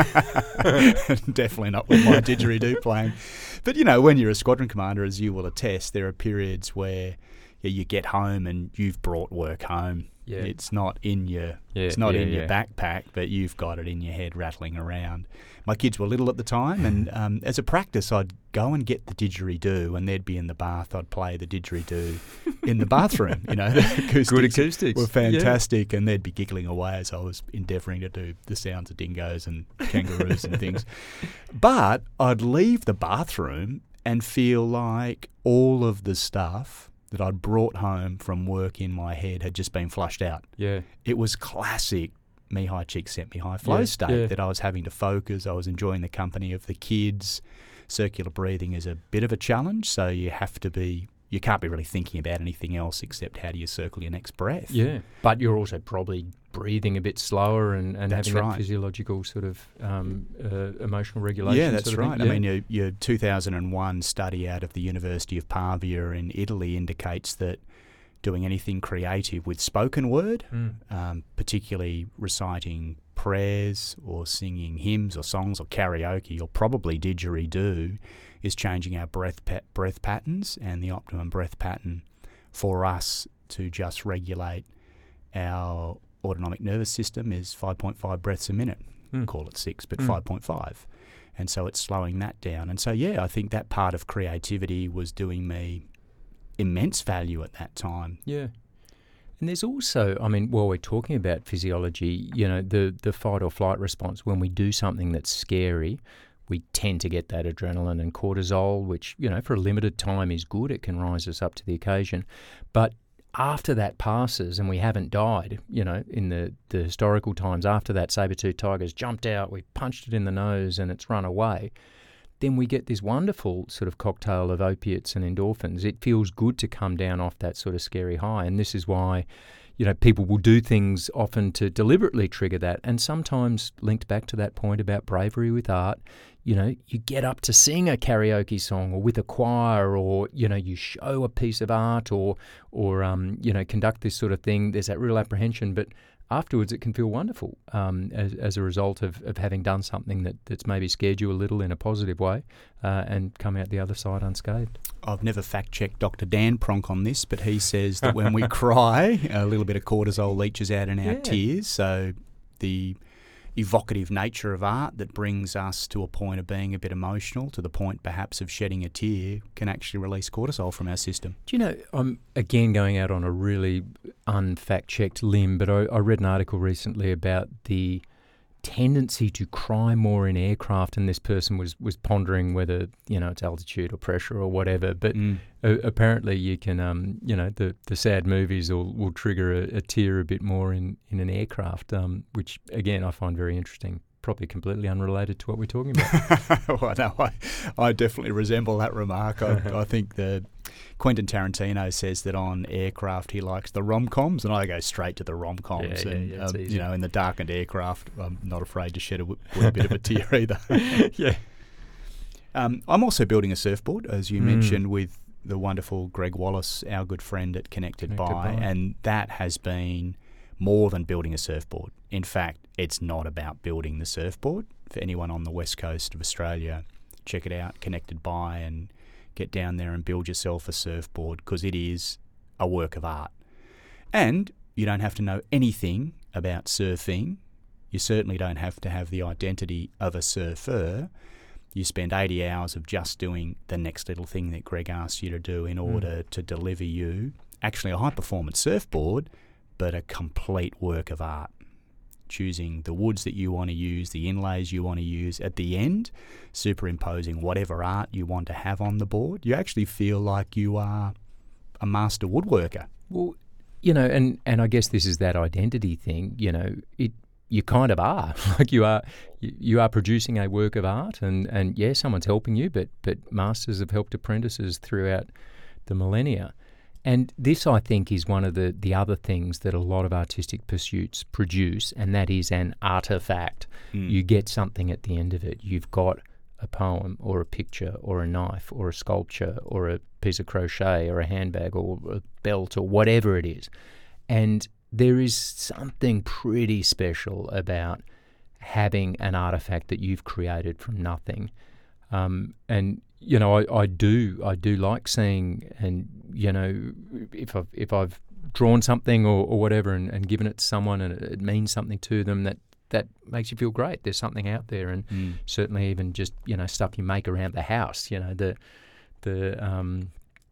Definitely not with my didgeridoo playing. But, you know, when you're a squadron commander, as you will attest, there are periods where yeah, you get home and you've brought work home. Yeah. It's not in your Yeah, it's not yeah, in yeah. your backpack, but you've got it in your head rattling around. My kids were little at the time, and um, as a practice, I'd go and get the didgeridoo, and they'd be in the bath. I'd play the didgeridoo in the bathroom. You know, the acoustics Good acoustics. were fantastic, and they'd be giggling away as I was endeavouring to do the sounds of dingoes and kangaroos and things. But I'd leave the bathroom and feel like all of the stuff that I'd brought home from work in my head had just been flushed out. Yeah. It was classic me high cheek set me high flow Yeah, state yeah. that I was having to focus. I was enjoying the company of the kids. Circular breathing is a bit of a challenge, so you have to be, you can't be really thinking about anything else except how do you circle your next breath. Yeah. But you're also probably breathing a bit slower and, and That's having right. that physiological sort of um, uh, emotional regulation. Yeah, that's sort of right. thing. I mean, your, your two thousand one study out of the University of Pavia in Italy indicates that doing anything creative with spoken word, Mm. um, particularly reciting prayers or singing hymns or songs or karaoke or probably didgeridoo, is changing our breath pa- breath patterns, and the optimum breath pattern for us to just regulate our autonomic nervous system is five point five breaths a minute. Mm. Call it six, but Mm. five point five. And so it's slowing that down. And so, yeah, I think that part of creativity was doing me immense value at that time. Yeah. And there's also, I mean, while we're talking about physiology, you know, the, the fight or flight response, when we do something that's scary, we tend to get that adrenaline and cortisol, which, you know, for a limited time is good. It can rise us up to the occasion. But after that passes and we haven't died, you know, in the, the historical times, after that saber-toothed tiger's jumped out, we punched it in the nose and it's run away, then we get this wonderful sort of cocktail of opiates and endorphins. It feels good to come down off that sort of scary high. And this is why, you know, people will do things often to deliberately trigger that. And sometimes linked back to that point about bravery with art, you know, you get up to sing a karaoke song or with a choir, or, you know, you show a piece of art or, or um, you know, conduct this sort of thing. There's that real apprehension, but afterwards it can feel wonderful um, as, as a result of, of having done something that, that's maybe scared you a little in a positive way uh, and come out the other side unscathed. I've never fact-checked Doctor Dan Pronk on this, but he says that when we cry, a little bit of cortisol leaches out in our Yeah. tears. So the evocative nature of art that brings us to a point of being a bit emotional, to the point perhaps of shedding a tear, can actually release cortisol from our system. Do you know, I'm again going out on a really unfact-checked limb, but I, I read an article recently about the tendency to cry more in aircraft, and this person was, was pondering whether, you know, it's altitude or pressure or whatever, but Mm. uh, apparently you can, um, you know, the, the sad movies will, will trigger a, a tear a bit more in, in an aircraft, um, which, again, I find very interesting. Probably completely unrelated to what we're talking about. Well, no, I, I definitely resemble that remark. I, I think the Quentin Tarantino says that on aircraft he likes the rom-coms, and I go straight to the rom-coms. Yeah, yeah, and yeah, it's um, easy. you know, in the darkened aircraft, I'm not afraid to shed a, w- a bit of a tear either. Yeah. Um, I'm also building a surfboard, as you Mm. mentioned, with the wonderful Greg Wallace, our good friend at Connected, Connected By, By. and that has been more than building a surfboard. In fact, it's not about building the surfboard. For anyone on the west coast of Australia, check it out, Connected By, and get down there and build yourself a surfboard, because it is a work of art. And you don't have to know anything about surfing You certainly don't have to have the identity of a surfer. You spend eighty hours of just doing the next little thing that Greg asks you to do in order mm. to deliver you actually a high-performance surfboard, but a complete work of art. Choosing the woods that you want to use, the inlays you want to use. At the end, superimposing whatever art you want to have on the board. You actually feel like you are a master woodworker. Well, you know, and, and I guess this is that identity thing, you know, it you kind of are. Like you are you, you are producing a work of art and, and yeah, someone's helping you, but but masters have helped apprentices throughout the millennia. And this, I think, is one of the, the other things that a lot of artistic pursuits produce, and that is an artefact. Mm. You get something at the end of it. You've got a poem or a picture or a knife or a sculpture or a piece of crochet or a handbag or a belt or whatever it is. And there is something pretty special about having an artefact that you've created from nothing. Um, and you know, I, I do I do like seeing, and you know, if I've if I've drawn something or, or whatever and, and given it to someone and it, it means something to them, that that makes you feel great. There's something out there, and mm. certainly even just you know stuff you make around the house. You know the the um,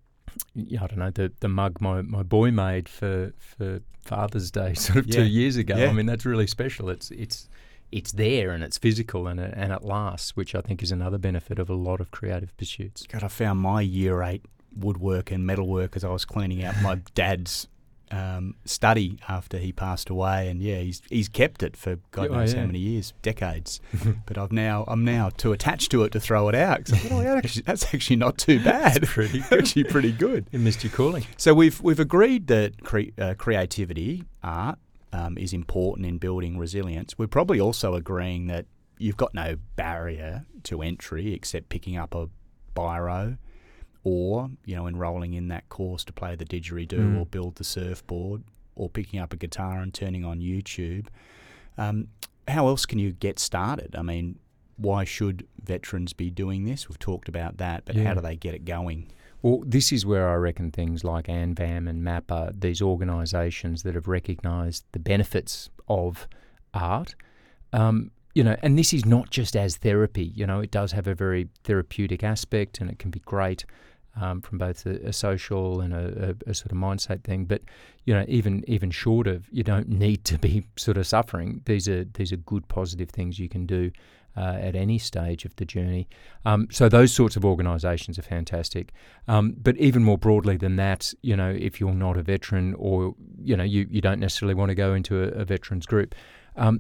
I don't know the the mug my, my boy made for for Father's Day sort of yeah. two years ago. Yeah. I mean that's really special. It's it's. It's there and it's physical and it, and it lasts, which I think is another benefit of a lot of creative pursuits. God, I found my year eight woodwork and metalwork as I was cleaning out my dad's um, study after he passed away, and yeah, he's he's kept it for God oh, knows yeah. how many years, decades. But I've now I'm now too attached to it to throw it out. So I thought, oh, that actually, that's actually not too bad. That's pretty good. Actually pretty good. You missed your calling. So we've we've agreed that cre- uh, creativity, art. Um, is important in building resilience. We're probably also agreeing that you've got no barrier to entry except picking up a biro or, you know, enrolling in that course to play the didgeridoo mm. or build the surfboard or picking up a guitar and turning on YouTube. Um, how else can you get started? I mean, why should veterans be doing this? We've talked about that, but yeah. how do they get it going? Well, this is where I reckon things like ANVAM and MAPA, these organisations that have recognised the benefits of art, um, you know, and this is not just as therapy. You know, it does have a very therapeutic aspect, and it can be great um, from both a, a social and a, a, a sort of mindset thing. But you know, even even short of, you don't need to be sort of suffering. These are these are good, positive things you can do Uh, at any stage of the journey. Um, so those sorts of organisations are fantastic. Um, but even more broadly than that, you know, if you're not a veteran or, you know, you, you don't necessarily want to go into a, a veterans group, um,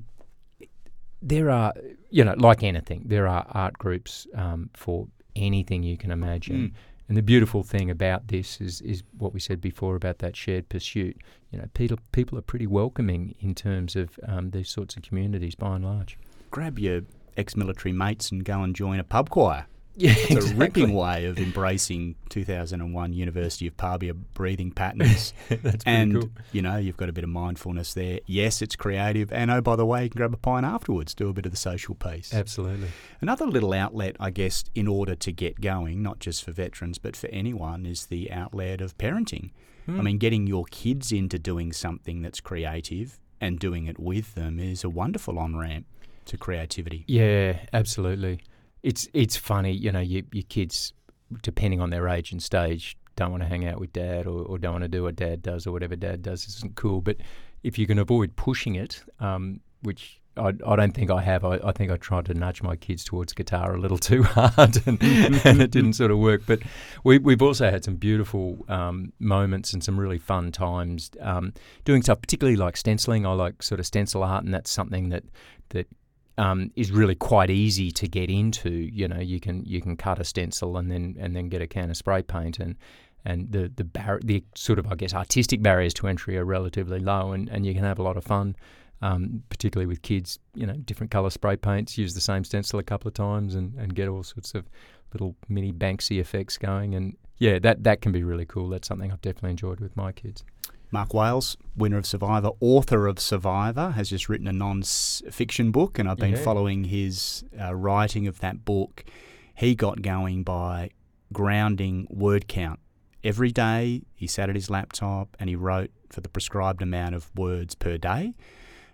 there are, you know, like anything, there are art groups um, for anything you can imagine. Mm. And the beautiful thing about this is is what we said before about that shared pursuit. You know, people, people are pretty welcoming in terms of um, these sorts of communities by and large. Grab your ex-military mates and go and join a pub choir. Yeah, it's exactly. a ripping way of embracing two thousand one University of Parbia breathing patterns. That's and, pretty cool. you know, you've got a bit of mindfulness there. Yes, it's creative. And, oh, by the way, you can grab a pint afterwards, do a bit of the social piece. Absolutely. Another little outlet, I guess, in order to get going, not just for veterans, but for anyone, is the outlet of parenting. Hmm. I mean, getting your kids into doing something that's creative and doing it with them is a wonderful on-ramp to creativity. Yeah, absolutely. It's it's funny, you know, you, your kids, depending on their age and stage, don't want to hang out with dad or, or don't want to do what dad does or whatever dad does isn't cool. But if you can avoid pushing it, um, which I, I don't think I have, I, I think I tried to nudge my kids towards guitar a little too hard and, and it didn't sort of work. But we, we've also had some beautiful um, moments and some really fun times um, doing stuff, particularly like stenciling. I like sort of stencil art, and that's something that that Um, is really quite easy to get into. You know, you can you can cut a stencil and then and then get a can of spray paint, and and the the bar- the sort of I guess artistic barriers to entry are relatively low, and, and you can have a lot of fun, um, particularly with kids. You know, different colour spray paints, use the same stencil a couple of times, and, and get all sorts of little mini Banksy effects going. And yeah, that that can be really cool. That's something I've definitely enjoyed with my kids. Mark Wales, winner of Survivor, author of Survivor, has just written a non-fiction book, and I've been yeah. following his uh, writing of that book. He got going by grounding word count. Every day he sat at his laptop and he wrote for the prescribed amount of words per day.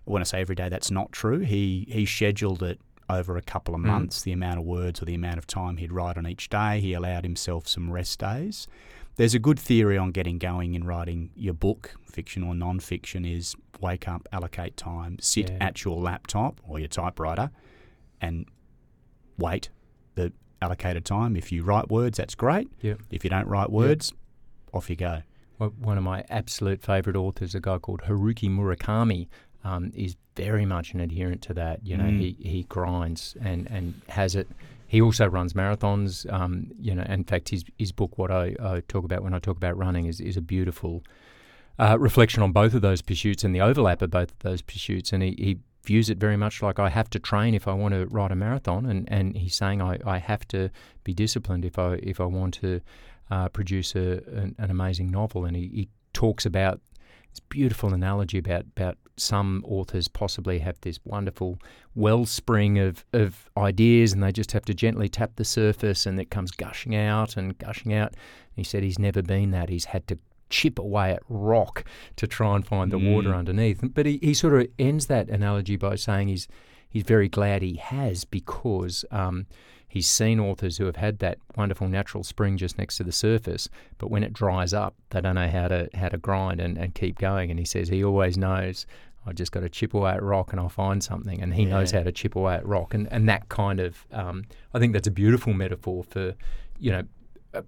when I say every day, that's not true. He he scheduled it over a couple of months, mm. the amount of words or the amount of time he'd write on each day. He allowed himself some rest days. There's a good theory on getting going in writing your book, fiction or non-fiction, is wake up, allocate time, sit yeah. at your laptop or your typewriter and wait the allocated time. If you write words, that's great. Yep. If you don't write words, yep. off you go. Well, one of my absolute favourite authors, a guy called Haruki Murakami, um, is very much an adherent to that. You know, mm. he, he grinds and, and has it. He also runs marathons. Um, you know, in fact, his his book, what I, I talk about when I talk about running, is is a beautiful uh, reflection on both of those pursuits and the overlap of both of those pursuits. And he, he views it very much like I have to train if I want to ride a marathon, and, and he's saying I, I have to be disciplined if I if I want to uh, produce a, an, an amazing novel. And he, he talks about this beautiful analogy about about some authors possibly have this wonderful wellspring of, of ideas and they just have to gently tap the surface and it comes gushing out and gushing out. And he said he's never been that. He's had to chip away at rock to try and find the mm. water underneath. But he, he sort of ends that analogy by saying he's he's very glad he has, because um, he's seen authors who have had that wonderful natural spring just next to the surface, but when it dries up, they don't know how to how to grind and, and keep going. And he says he always knows, I just got to chip away at rock and I'll find something. And he yeah. knows how to chip away at rock. And, and that kind of, um, I think that's a beautiful metaphor for, you know, uh,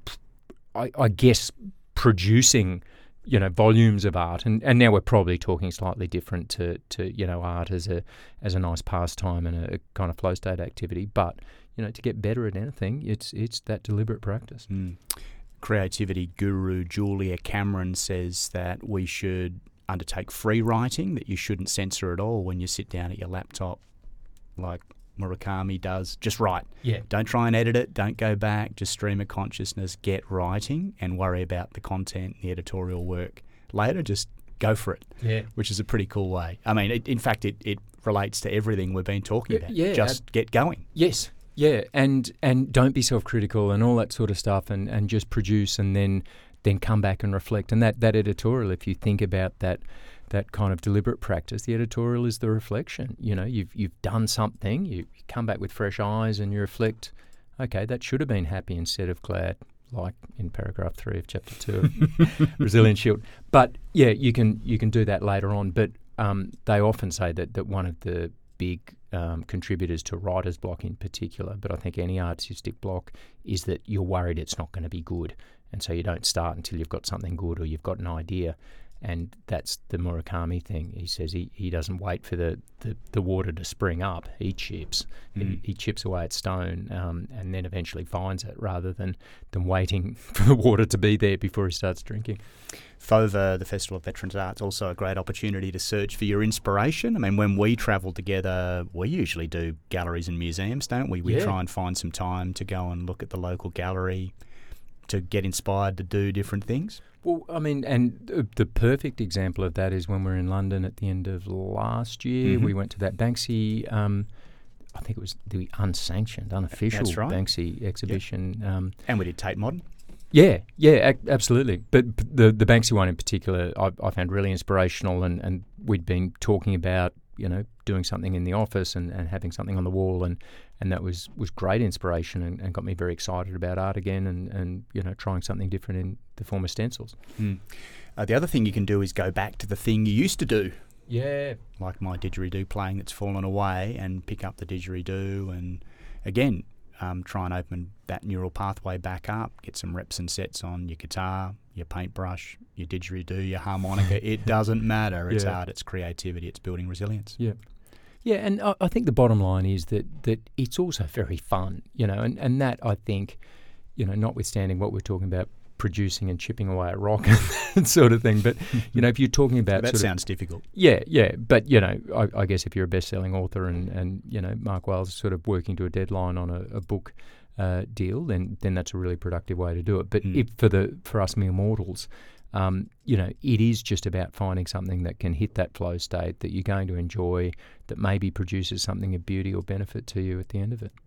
I, I guess producing, you know, volumes of art. And, and now we're probably talking slightly different to, to, you know, art as a as a nice pastime and a, a kind of flow state activity. But, you know, to get better at anything, it's it's that deliberate practice. Mm. Creativity guru Julia Cameron says that we should undertake free writing, that you shouldn't censor at all when you sit down at your laptop like Murakami does. Just write. Yeah. Don't try and edit it. Don't go back. Just stream of consciousness. Get writing and worry about the content, the editorial work later. Just go for it. Yeah. Which is a pretty cool way. I mean, it, in fact, it, it relates to everything we've been talking about. Yeah. Just uh, get going. Yes. Yeah. And and don't be self-critical and all that sort of stuff, and, and just produce and then then come back and reflect. And that, that editorial, if you think about that that kind of deliberate practice, the editorial is the reflection. You know, you've you've done something, you, you come back with fresh eyes and you reflect, okay, that should have been happy instead of glad, like in paragraph three of chapter two of Resilience Shield. But yeah, you can you can do that later on. But um, they often say that, that one of the big um, contributors to writer's block in particular, but I think any artistic block, is that you're worried it's not going to be good. And so you don't start until you've got something good or you've got an idea. And that's the Murakami thing. He says he, he doesn't wait for the, the, the water to spring up. He chips. Mm. He, he chips away at stone um, and then eventually finds it, rather than, than waiting for the water to be there before he starts drinking. FOVA, the Festival of Veterans Arts, also a great opportunity to search for your inspiration. I mean, when we travel together, we usually do galleries and museums, don't we? We yeah. try and find some time to go and look at the local gallery, to get inspired to do different things. Well, I mean, and the perfect example of that is when we were in London at the end of last year. Mm-hmm. We went to that Banksy, um, I think it was the unsanctioned, unofficial That's right. Banksy exhibition. Yep. Um, and we did Tate Modern. Yeah, yeah, ac- absolutely. But p- the the Banksy one in particular, I, I found really inspirational, and, and we'd been talking about, you know, doing something in the office and, and having something on the wall, and, and that was, was great inspiration and, and got me very excited about art again, and, and you know, trying something different in the form of stencils. Mm. Uh, the other thing you can do is go back to the thing you used to do. Yeah. Like my didgeridoo playing that's fallen away, and pick up the didgeridoo and, again, um, try and open that neural pathway back up, get some reps and sets on your guitar, your paintbrush, your didgeridoo, your harmonica. It doesn't matter. It's yeah. art, it's creativity, it's building resilience. Yeah. Yeah, and I, I think the bottom line is that, that it's also very fun, you know, and, and that, I think, you know, notwithstanding what we're talking about, producing and chipping away at rock and that sort of thing, but, you know, if you're talking about... That sort sounds of, difficult. Yeah, yeah, but, you know, I, I guess if you're a best-selling author and, and, you know, Mark Wales is sort of working to a deadline on a, a book uh, deal, then then that's a really productive way to do it. But mm. if for the for us mere mortals, um, you know, it is just about finding something that can hit that flow state that you're going to enjoy, that maybe produces something of beauty or benefit to you at the end of it.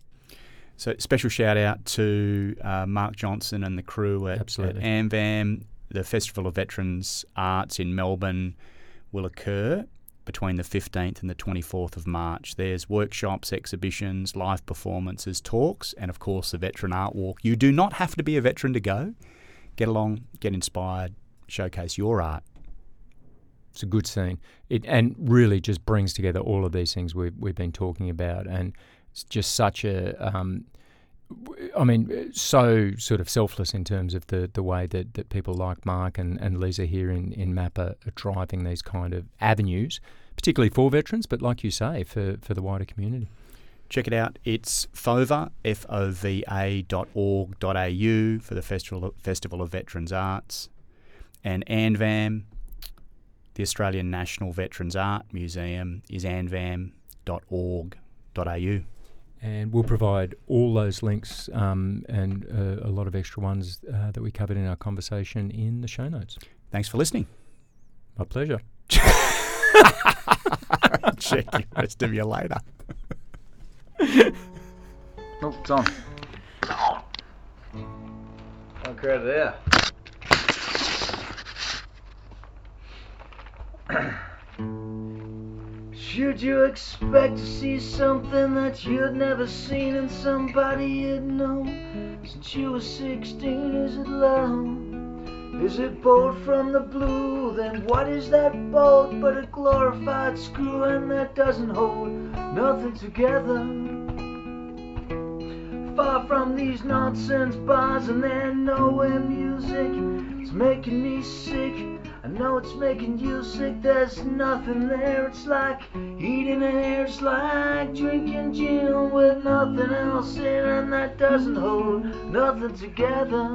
So special shout out to uh, Mark Johnson and the crew at, at AmVam. The Festival of Veterans Arts in Melbourne will occur between the fifteenth and the twenty-fourth of March. There's workshops, exhibitions, live performances, talks, and of course the Veteran Art Walk. You do not have to be a veteran to go. Get along, get inspired, showcase your art. It's a good scene. It and really just brings together all of these things we've we've been talking about, and it's just such a, um, I mean, so sort of selfless in terms of the, the way that, that people like Mark and, and Lisa here in, in M A P A are driving these kind of avenues, particularly for veterans, but like you say, for, for the wider community. Check it out. It's FOVA, F O V A dot org dot A U for the Festival, Festival of Veterans Arts. And ANVAM, the Australian National Veterans Art Museum, is anvam dot org dot A U. And we'll provide all those links um, and uh, a lot of extra ones uh, that we covered in our conversation in the show notes. Thanks for listening. My pleasure. Check the rest of you later. Oh, it's on. I'll credit there. Should you expect to see something that you'd never seen in somebody you'd known since you were sixteen? Is it love? Is it bolt from the blue? Then what is that bolt but a glorified screw, and that doesn't hold nothing together? Far from these nonsense bars and their nowhere music, it's making me sick. I know it's making you sick, there's nothing there. It's like eating air, it's like drinking gin with nothing else in, and that doesn't hold nothing together.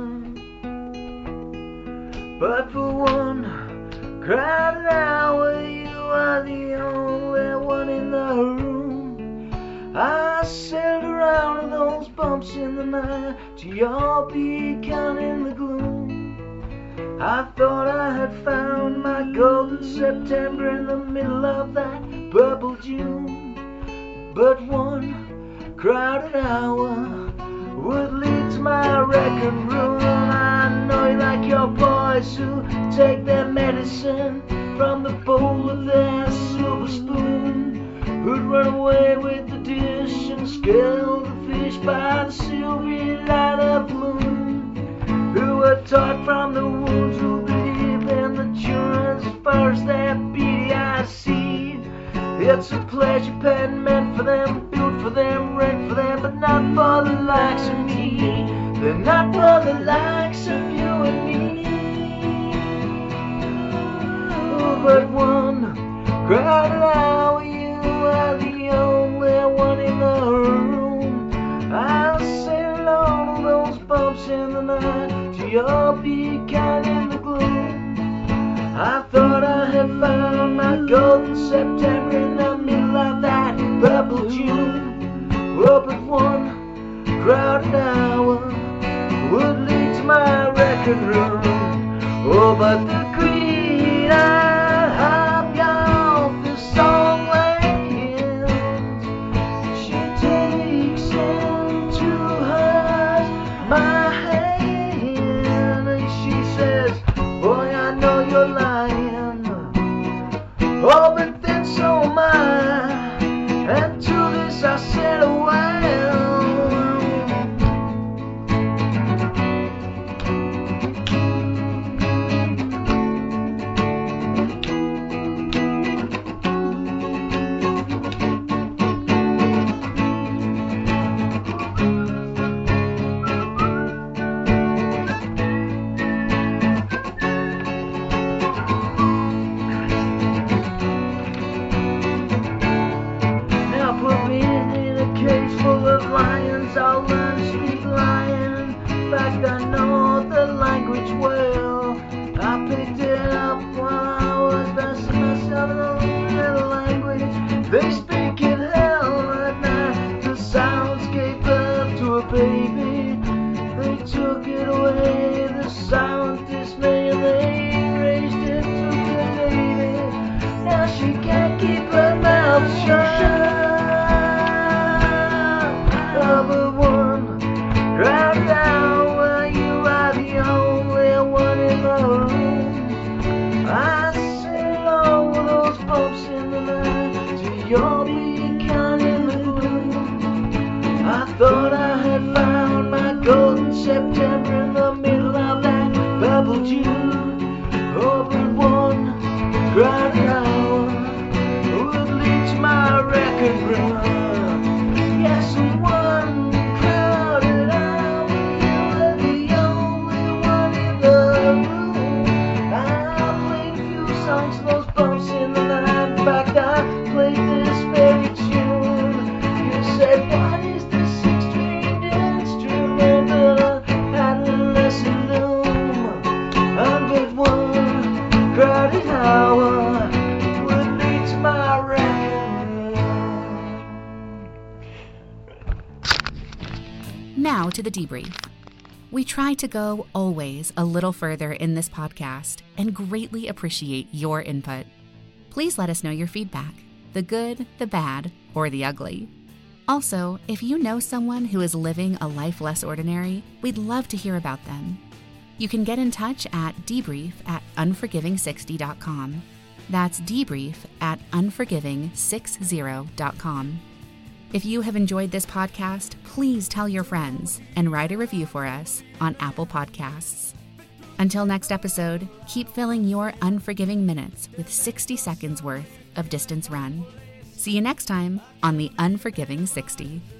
But for one crowded hour, you are the only one in the room. I sailed around those bumps in the night to your beacon in the gloom. I thought I had found my golden September in the middle of that purple June. But one crowded hour would lead to my record room. I know you like your boys who take their medicine from the bowl of their silver spoon, who'd run away with the dish and scale the fish by the silvery light of moon, who were taught from the wounds who believe in the children's first their beady eyes see. It's a pleasure pen meant for them, built for them, rent for them, but not for the likes of me. They're not for the likes of you and me. Oh, but one crowded hour, you are the only one in the room. I'll sail on those bumps in the night to your beacon in the gloom. I thought I had found my golden September in the middle of that purple June. Oh, but one crowded hour would lead to my record room. Oh, but the queen I have got the song like ends. She takes into hers my hand, and she says, boy, I know you're lying. Oh, but then so am I. And to this I said, well, I'll learn to speak lion. In fact, I know the language well. I picked it up while I was dressing myself in a little language they speak in hell at night. The sounds gave birth to a baby. They took it away. The sounds dismay, and they raised it to the baby. Now she can't keep her mouth shut. But one crowded hour, you are the only one in the room. I sail over those bumps in the your bleak kind in the gloom. I thought I had found my golden September in the middle of that purple June. Hoping one crowded hour would lead to my record run. Yes, and one crowded hour, you were the only one in the room. I played a few songs of those bumps in the night. In fact, I played this very tune. You said, what is this six-stringed instrument that I had to listen to? I bet one crowded hour would lead to my record. Now to the debrief. We try to go always a little further in this podcast and greatly appreciate your input. Please let us know your feedback, the good, the bad, or the ugly. Also, if you know someone who is living a life less ordinary, we'd love to hear about them. You can get in touch at debrief at unforgiving sixty dot com. That's debrief at unforgiving sixty dot com. If you have enjoyed this podcast, please tell your friends and write a review for us on Apple Podcasts. Until next episode, keep filling your unforgiving minutes with sixty seconds worth of distance run. See you next time on the Unforgiving sixty.